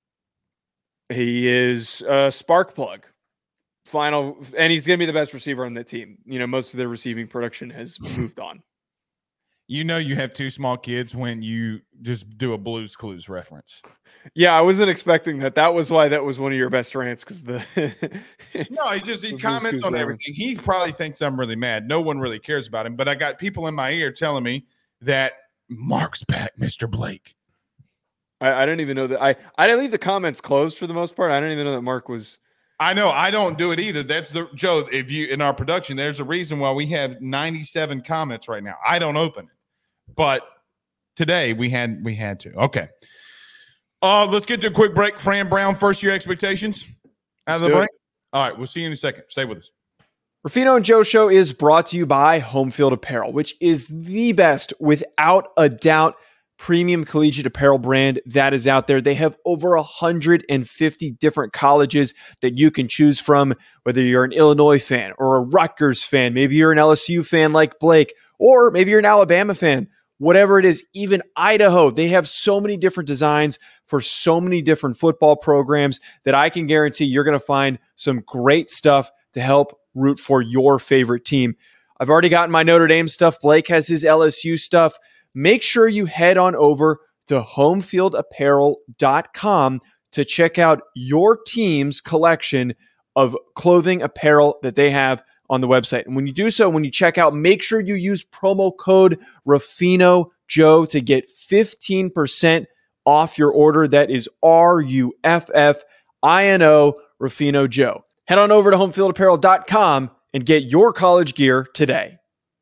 He is a spark plug. Final, and he's going to be the best receiver on that team. You know, most of their receiving production has moved on. You know you have two small kids when you just do a Blues Clues reference. Yeah, I wasn't expecting that. That was why that was one of your best rants, because the no, he just he comments on everything. He probably thinks I'm really mad. No one really cares about him, but I got people in my ear telling me that Mark's back, Mister Blake. I, I didn't even know that. I I didn't leave the comments closed for the most part. I didn't even know that Mark was. I know I don't do it either. That's the Joe. If you in our production, there's a reason why we have ninety-seven comments right now. I don't open it, but today we had we had to. Okay. Uh, let's get to a quick break. Fran Brown, first year expectations out of the break. All right, we'll see you in a second. Stay with us. Rufino and Joe Show is brought to you by Home Field Apparel, which is the best, without a doubt, premium collegiate apparel brand that is out there. They have over one hundred fifty different colleges that you can choose from, whether you're an Illinois fan or a Rutgers fan. Maybe you're an L S U fan like Blake, or maybe you're an Alabama fan. Whatever it is, even Idaho, they have so many different designs for so many different football programs that I can guarantee you're going to find some great stuff to help root for your favorite team. I've already gotten my Notre Dame stuff. Blake has his L S U stuff. Make sure you head on over to home field apparel dot com to check out your team's collection of clothing apparel that they have on the website. And when you do so, when you check out, make sure you use promo code Rufino Joe to get fifteen percent off your order. That is R U F F I N O, Ruffino Joe. Head on over to home field apparel dot com and get your college gear today.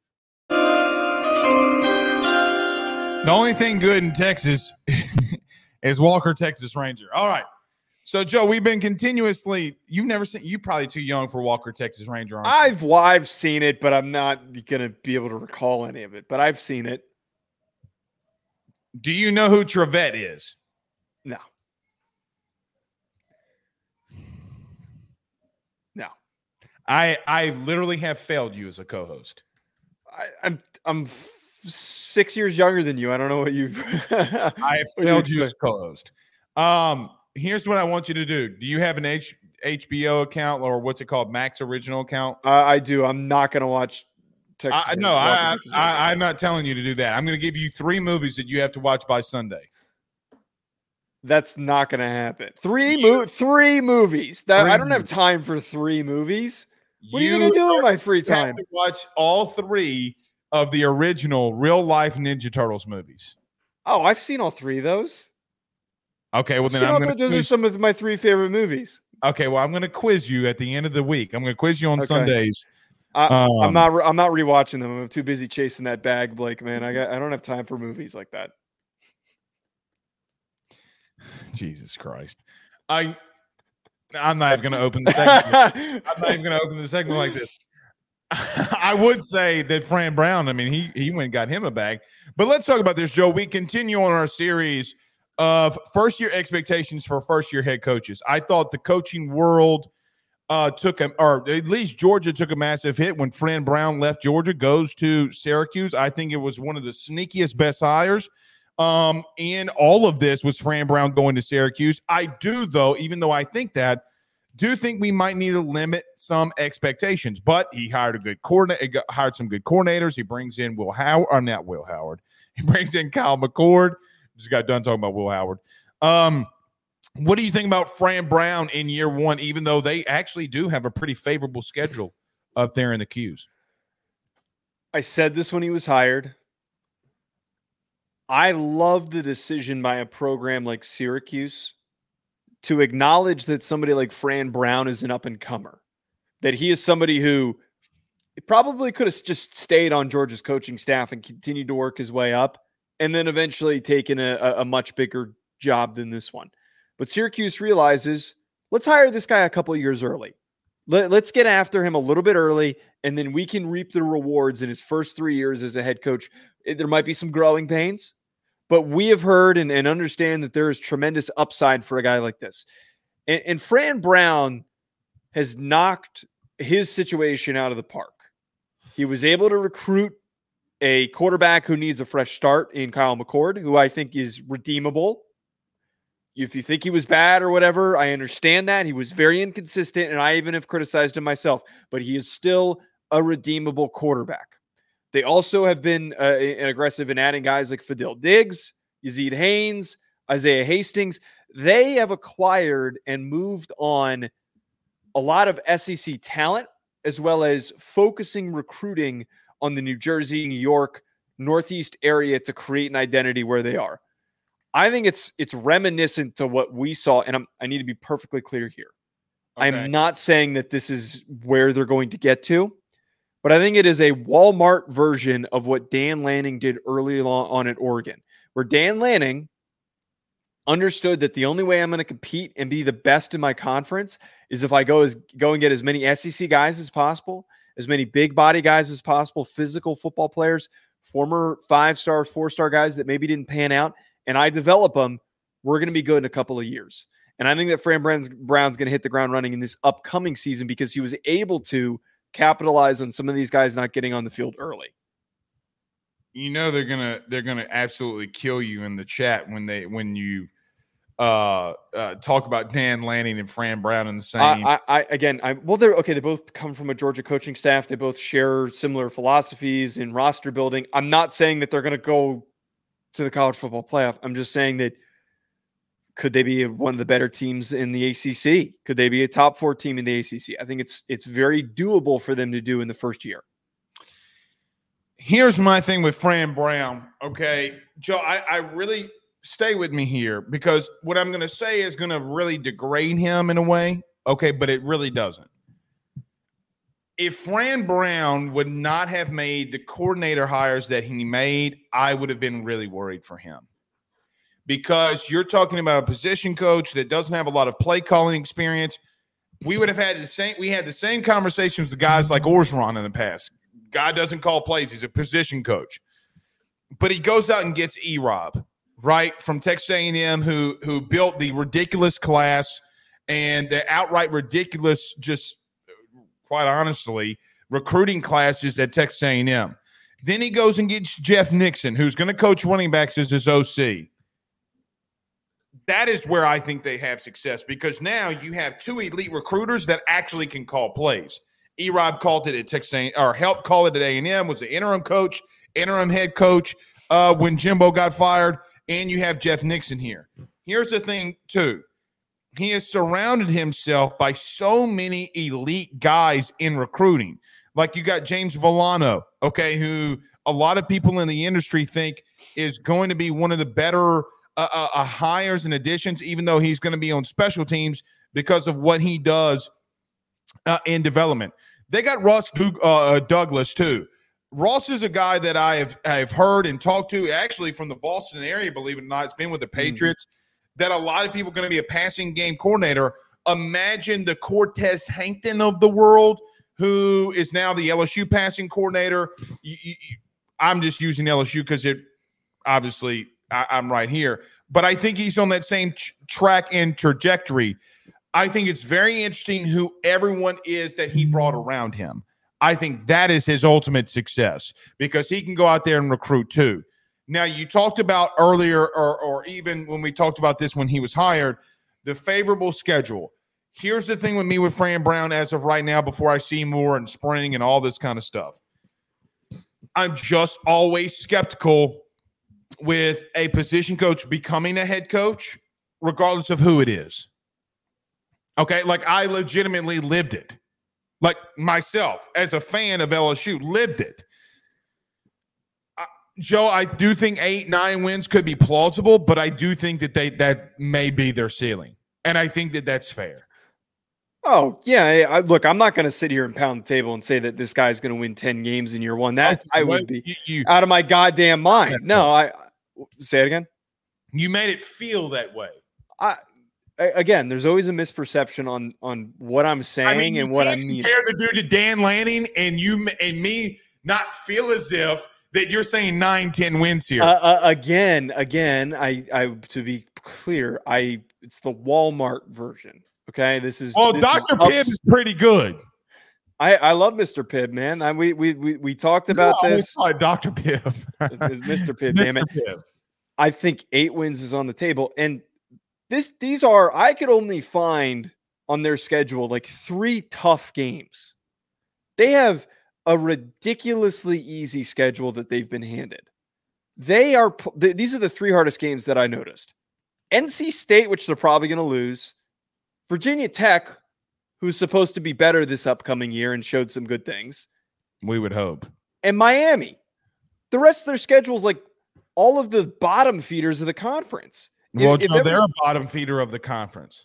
The only thing good in Texas is Walker, Texas Ranger. All right. So, Joe, we've been continuously – you've never seen – you're probably too young for Walker, Texas Ranger, aren't you? I've, well, I've seen it, but I'm not going to be able to recall any of it. But I've seen it. Do you know who Trevette is? No. No. I I literally have failed you as a co-host. I, I'm I'm six years younger than you. I don't know what you. I have failed you as a co-host. Um, here's what I want you to do. Do you have an H, HBO account or what's it called, Max Original account? Uh, I do. I'm not going to watch. Texas I, no, I, I, I'm not telling you to do that. I'm going to give you three movies that you have to watch by Sunday. That's not going to happen. Three mo- three movies. That three I don't movies. have time for three movies. What you are you going to do in my free time? Have to watch all three of the original real-life Ninja Turtles movies. Oh, I've seen all three of those. Okay, well then I'm I'm gonna going those to. are some of my three favorite movies. Okay, well I'm going to quiz you at the end of the week. I'm going to quiz you on Okay. Sundays. I, Um, I'm not. I'm not rewatching them. I'm too busy chasing that bag, Blake. Man, I got. I don't have time for movies like that. Jesus Christ. I I'm not even going to open the segment. I'm not even going to open the segment like this. I would say that Fran Brown, I mean, he he went and got him a bag. But let's talk about this, Joe. We continue on our series of first-year expectations for first-year head coaches. I thought the coaching world uh, took a, or at least Georgia took a massive hit when Fran Brown left Georgia, goes to Syracuse. I think it was one of the sneakiest best hires. Um, and all of this was Fran Brown going to Syracuse. I do, though, even though I think that, do think we might need to limit some expectations. But he hired a good coordinator, hired some good coordinators. He brings in Will Howard, or not Will Howard. He brings in Kyle McCord. Just got done talking about Will Howard. Um, what do you think about Fran Brown in year one, even though they actually do have a pretty favorable schedule up there in the Qs? I said this when he was hired. I love the decision by a program like Syracuse to acknowledge that somebody like Fran Brown is an up-and-comer, that he is somebody who probably could have just stayed on Georgia's coaching staff and continued to work his way up, and then eventually taken a, a much bigger job than this one. But Syracuse realizes, let's hire this guy a couple of years early. Let, let's get after him a little bit early, and then we can reap the rewards in his first three years as a head coach. There might be some growing pains, but we have heard and, and understand that there is tremendous upside for a guy like this. And, and Fran Brown has knocked his situation out of the park. He was able to recruit a quarterback who needs a fresh start in Kyle McCord, who I think is redeemable. If you think he was bad or whatever, I understand that. He was very inconsistent, and I even have criticized him myself, but he is still a redeemable quarterback. They also have been uh, aggressive in adding guys like Fadil Diggs, Yazid Haynes, Isaiah Hastings. They have acquired and moved on a lot of S E C talent, as well as focusing recruiting on the New Jersey, New York, Northeast area to create an identity where they are. I think it's it's reminiscent to what we saw, and I'm, I need to be perfectly clear here. Okay. I'm not saying that this is where they're going to get to, but I think it is a Walmart version of what Dan Lanning did early on at Oregon, where Dan Lanning understood that the only way I'm going to compete and be the best in my conference is if I go as go and get as many S E C guys as possible, as many big body guys as possible, physical football players, former five-star, four-star guys that maybe didn't pan out, and I develop them, we're going to be good in a couple of years. And I think that Fran Brown's, Brown's going to hit the ground running in this upcoming season because he was able to capitalize on some of these guys not getting on the field early. You know they're gonna they're gonna absolutely kill you in the chat when they when you uh, uh talk about Dan Lanning and Fran Brown in the same. I, I, I again, I well, they're okay. They both come from a Georgia coaching staff. They both share similar philosophies in roster building. I'm not saying that they're going to go to the college football playoff. I'm just saying that could they be one of the better teams in the A C C? Could they be a top four team in the A C C? I think it's it's very doable for them to do in the first year. Here's my thing with Fran Brown. Okay, Joe, I, I really stay with me here because what I'm going to say is going to really degrade him in a way. Okay, but it really doesn't. If Fran Brown would not have made the coordinator hires that he made, I would have been really worried for him. Because you're talking about a position coach that doesn't have a lot of play calling experience. We would have had the same, we had the same conversations with guys like Orgeron in the past. Guy doesn't call plays. He's a position coach. But he goes out and gets E-Rob, right, from Texas A and M, who, who built the ridiculous class and the outright ridiculous, just quite honestly, recruiting classes at Texas A and M. Then he goes and gets Jeff Nixon, who's going to coach running backs as his O C. That is where I think they have success because now you have two elite recruiters that actually can call plays. E-Rob called it at Texas A and M, or helped call it at A and M, was the interim coach, interim head coach uh, when Jimbo got fired, and you have Jeff Nixon here. Here's the thing, too. He has surrounded himself by so many elite guys in recruiting. Like you got James Villano, okay, who a lot of people in the industry think is going to be one of the better uh, uh, hires and additions, even though he's going to be on special teams because of what he does uh, in development. They got Ross uh, Douglas, too. Ross is a guy that I have I've heard and talked to, actually from the Boston area, believe it or not. It's been with the Patriots, mm-hmm. that a lot of people are going to be a passing game coordinator. Imagine the Cortez Hankton of the world, who is now the L S U passing coordinator. You, you, I'm just using L S U because it obviously I, I'm right here. But I think he's on that same ch- track and trajectory. I think it's very interesting who everyone is that he brought around him. I think that is his ultimate success because he can go out there and recruit too. Now, you talked about earlier, or, or even when we talked about this when he was hired, the favorable schedule. Here's the thing with me with Fran Brown as of right now before I see more in spring and all this kind of stuff. I'm just always skeptical with a position coach becoming a head coach, regardless of who it is. Okay, like I legitimately lived it. Like myself, as a fan of L S U, lived it. Uh, Joe, I do think eight, nine wins could be plausible, but I do think that they that may be their ceiling. And I think that that's fair. Oh, yeah. I, look, I'm not going to sit here and pound the table and say that this guy's going to win ten games in year one. That okay, I would be you, you, out of my goddamn mind. No, I – say it again. You made it feel that way. I – Again, there's always a misperception on on what I'm saying I mean, and what I mean. Compare the dude to Dan Lanning and you and me not feel as if that you're saying nine, ten wins here. Uh, uh, again, again, I, I to be clear, I it's the Walmart version. Okay, this is. Oh, this Doctor Is Pibb is pretty good. I, I love Mister Pibb, man. I, we we we we talked about no, this. Oh, Doctor Pibb, it's Mister Pibb, damn it. Pibb. I think eight wins is on the table, and. This these are I could only find on their schedule like three tough games. They have a ridiculously easy schedule that they've been handed. They are th- these are the three hardest games that I noticed. N C State, which they're probably going to lose. Virginia Tech, who's supposed to be better this upcoming year and showed some good things. We would hope. And Miami. The rest of their schedule is like all of the bottom feeders of the conference. Well, if, Joe, if they're a bottom feeder of the conference.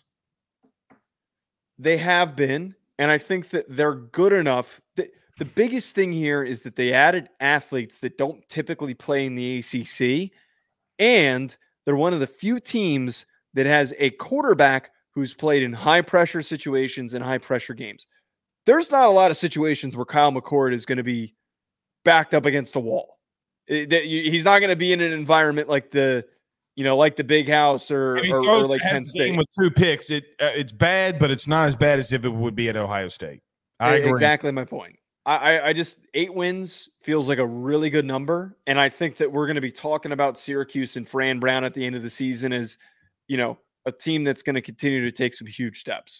They have been, and I think that they're good enough. The, the biggest thing here is that they added athletes that don't typically play in the A C C, and they're one of the few teams that has a quarterback who's played in high-pressure situations and high-pressure games. There's not a lot of situations where Kyle McCord is going to be backed up against a wall. It, that you, he's not going to be in an environment like the – You know, like the Big House or, if he or, throws, or like Penn State. With two picks, it uh, it's bad, but it's not as bad as if it would be at Ohio State. I agree. Exactly my point. I, I, I just eight wins feels like a really good number, and I think that we're going to be talking about Syracuse and Fran Brown at the end of the season as, you know, a team that's going to continue to take some huge steps.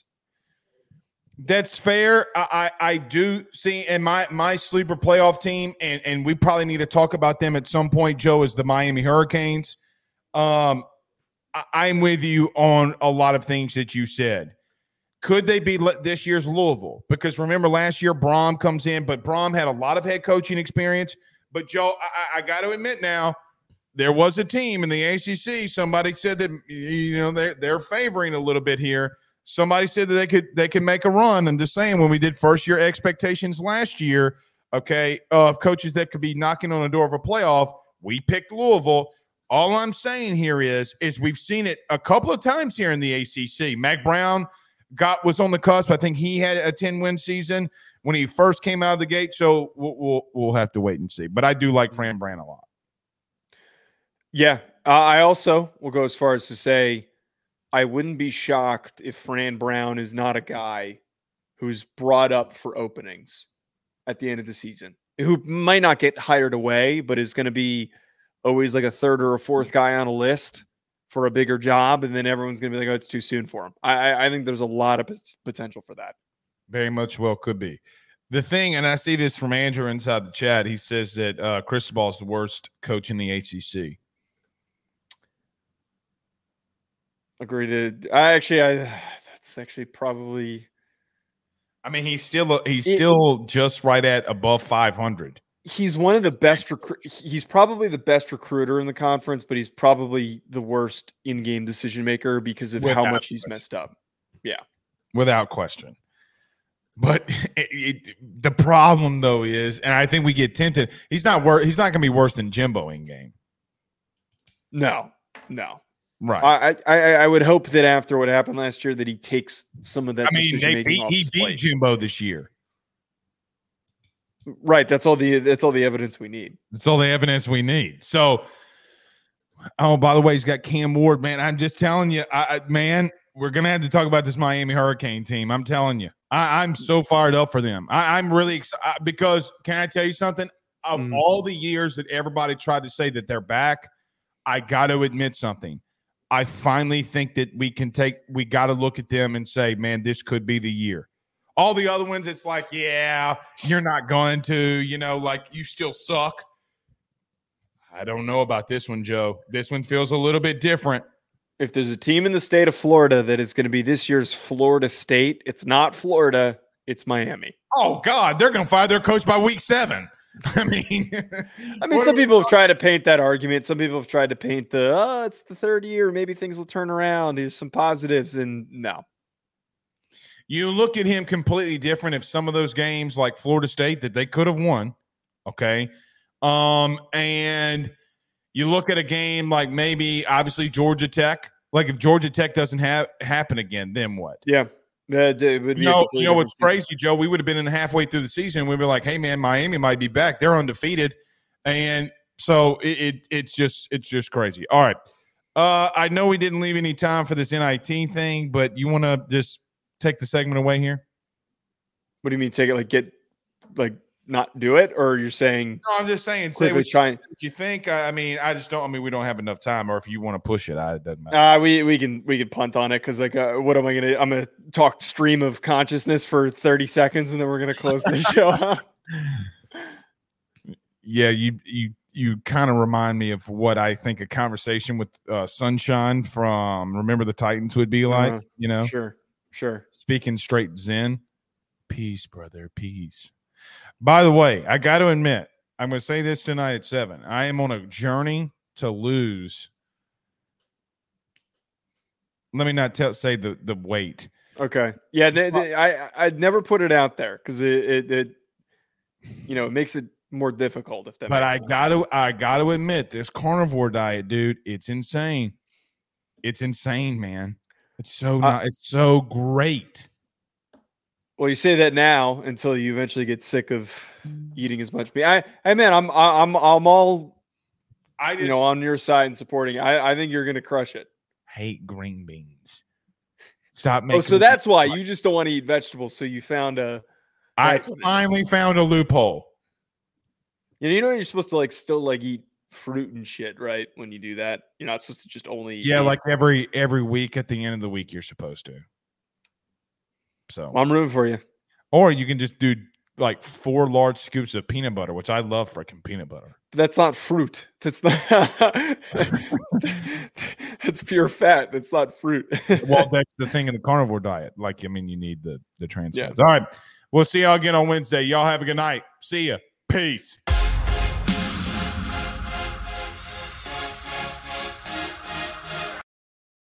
That's fair. I, I, I do see, and my my sleeper playoff team, and and we probably need to talk about them at some point. Joe, is the Miami Hurricanes. Um, I'm with you on a lot of things that you said. Could they be this year's Louisville? Because remember last year, Brom comes in, but Brom had a lot of head coaching experience, But Joe, I, I got to admit now, there was a team in the A C C. Somebody said that you know they're they're favoring a little bit here. Somebody said that they could they could make a run. I'm just saying, when we did first year expectations last year, okay, of coaches that could be knocking on the door of a playoff, we picked Louisville. All I'm saying here is, is we've seen it a couple of times here in the A C C. Mack Brown got was on the cusp. I think he had a ten-win season when he first came out of the gate. So we'll we'll, we'll have to wait and see. But I do like Fran Brand a lot. Yeah, uh, I also will go as far as to say I wouldn't be shocked if Fran Brown is not a guy who's brought up for openings at the end of the season, who might not get hired away, but is going to be always like a third or a fourth guy on a list for a bigger job, and then everyone's going to be like, oh, it's too soon for him. I, I think there's a lot of potential for that. Very much well could be. The thing, and I see this from Andrew inside the chat, he says that uh, Cristobal is the worst coach in the A C C. Agree to. I actually, I that's actually probably. I mean, he's still he's it, still just right at above five hundred. He's one of the best. Recru- he's probably the best recruiter in the conference, but he's probably the worst in-game decision maker because of Without how much question. he's messed up. Yeah, without question. But it, it, the problem though is, and I think we get tempted. He's not wor- He's not going to be worse than Jimbo in game. No, no. Right. I, I I would hope that after what happened last year that he takes some of that. I mean, they beat, he beat plate. Jimbo this year. Right. That's all the that's all the evidence we need. That's all the evidence we need. So, oh, by the way, he's got Cam Ward, man. I'm just telling you, I, man, we're gonna have to talk about this Miami Hurricane team. I'm telling you, I, I'm so fired up for them. I, I'm really excited because can I tell you something? Of mm. all the years that everybody tried to say that they're back, I got to admit something. I finally think that we can take, we got to look at them and say, man, this could be the year. All the other ones, it's like, yeah, you're not going to, you know, like you still suck. I don't know about this one, Joe. This one feels a little bit different. If there's a team in the state of Florida that is going to be this year's Florida State, it's not Florida, it's Miami. Oh, God, they're going to fire their coach by week seven. I mean, I mean, some people have tried to paint that argument. Some people have tried to paint the, oh, it's the third year. Maybe things will turn around. There's some positives. And no. You look at him completely different if some of those games like Florida State that they could have won. Okay. Um, and you look at a game like maybe obviously Georgia Tech. Like if Georgia Tech doesn't have happen again, then what? Yeah. That would be you know, you know what's crazy, Joe? We would have been in halfway through the season, and we'd be like, "Hey, man, Miami might be back. They're undefeated," and so it, it it's just it's just crazy. All right, uh, I know we didn't leave any time for this N I T thing, but you want to just take the segment away here? What do you mean, take it? Like get like not do it, or you're saying? No, I'm just saying. Say what you, what you think. I mean, I just don't. I mean, we don't have enough time, or if you want to push it, I, it doesn't matter. Uh, we we can we can punt on it because like, uh, what am I gonna? I'm gonna talk stream of consciousness for thirty seconds, and then we're gonna close the show. Yeah, you you you kind of remind me of what I think a conversation with uh, Sunshine from Remember the Titans would be like. Uh, you know, sure, sure. Speaking straight Zen, peace, brother, peace. By the way, I got to admit, I'm going to say this tonight at seven. I am on a journey to lose. Let me not tell say the, the weight. Okay. Yeah, they, they, I I'd never put it out there because it, it it you know it makes it more difficult if that. But makes I sense. got to I got to admit this carnivore diet, dude. It's insane. It's insane, man. It's so not. Uh, it's so great. Well, you say that now until you eventually get sick of eating as much meat. I, I man, I'm, I'm, I'm all, I just, you know, on your side and supporting. I, I think you're going to crush it. Hate green beans. Stop making. Oh, so that's why you just don't want to eat vegetables. So you found a. I finally found a loophole. You know, you know, you're supposed to like still like eat fruit and shit, right? When you do that, you're not supposed to just only. Yeah, eat. like every every week at the end of the week, you're supposed to. So well, I'm rooting for you. Or you can just do like four large scoops of peanut butter, which I love freaking peanut butter. But that's not fruit. That's not. That's pure fat. That's not fruit. Well, that's the thing in the carnivore diet. Like, I mean, you need the the trans fats. Yeah. All right, we'll see y'all again on Wednesday. Y'all have a good night. See ya. Peace.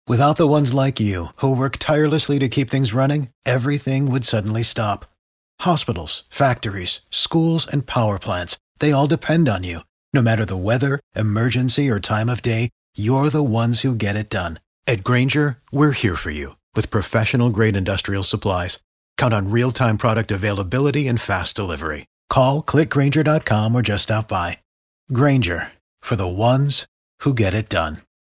Without the ones like you, who work tirelessly to keep things running, everything would suddenly stop. Hospitals, factories, schools, and power plants, they all depend on you. No matter the weather, emergency, or time of day, you're the ones who get it done. At Grainger, we're here for you with professional-grade industrial supplies. Count on real-time product availability and fast delivery. Call, click Grainger dot com, or just stop by. Grainger, for the ones who get it done.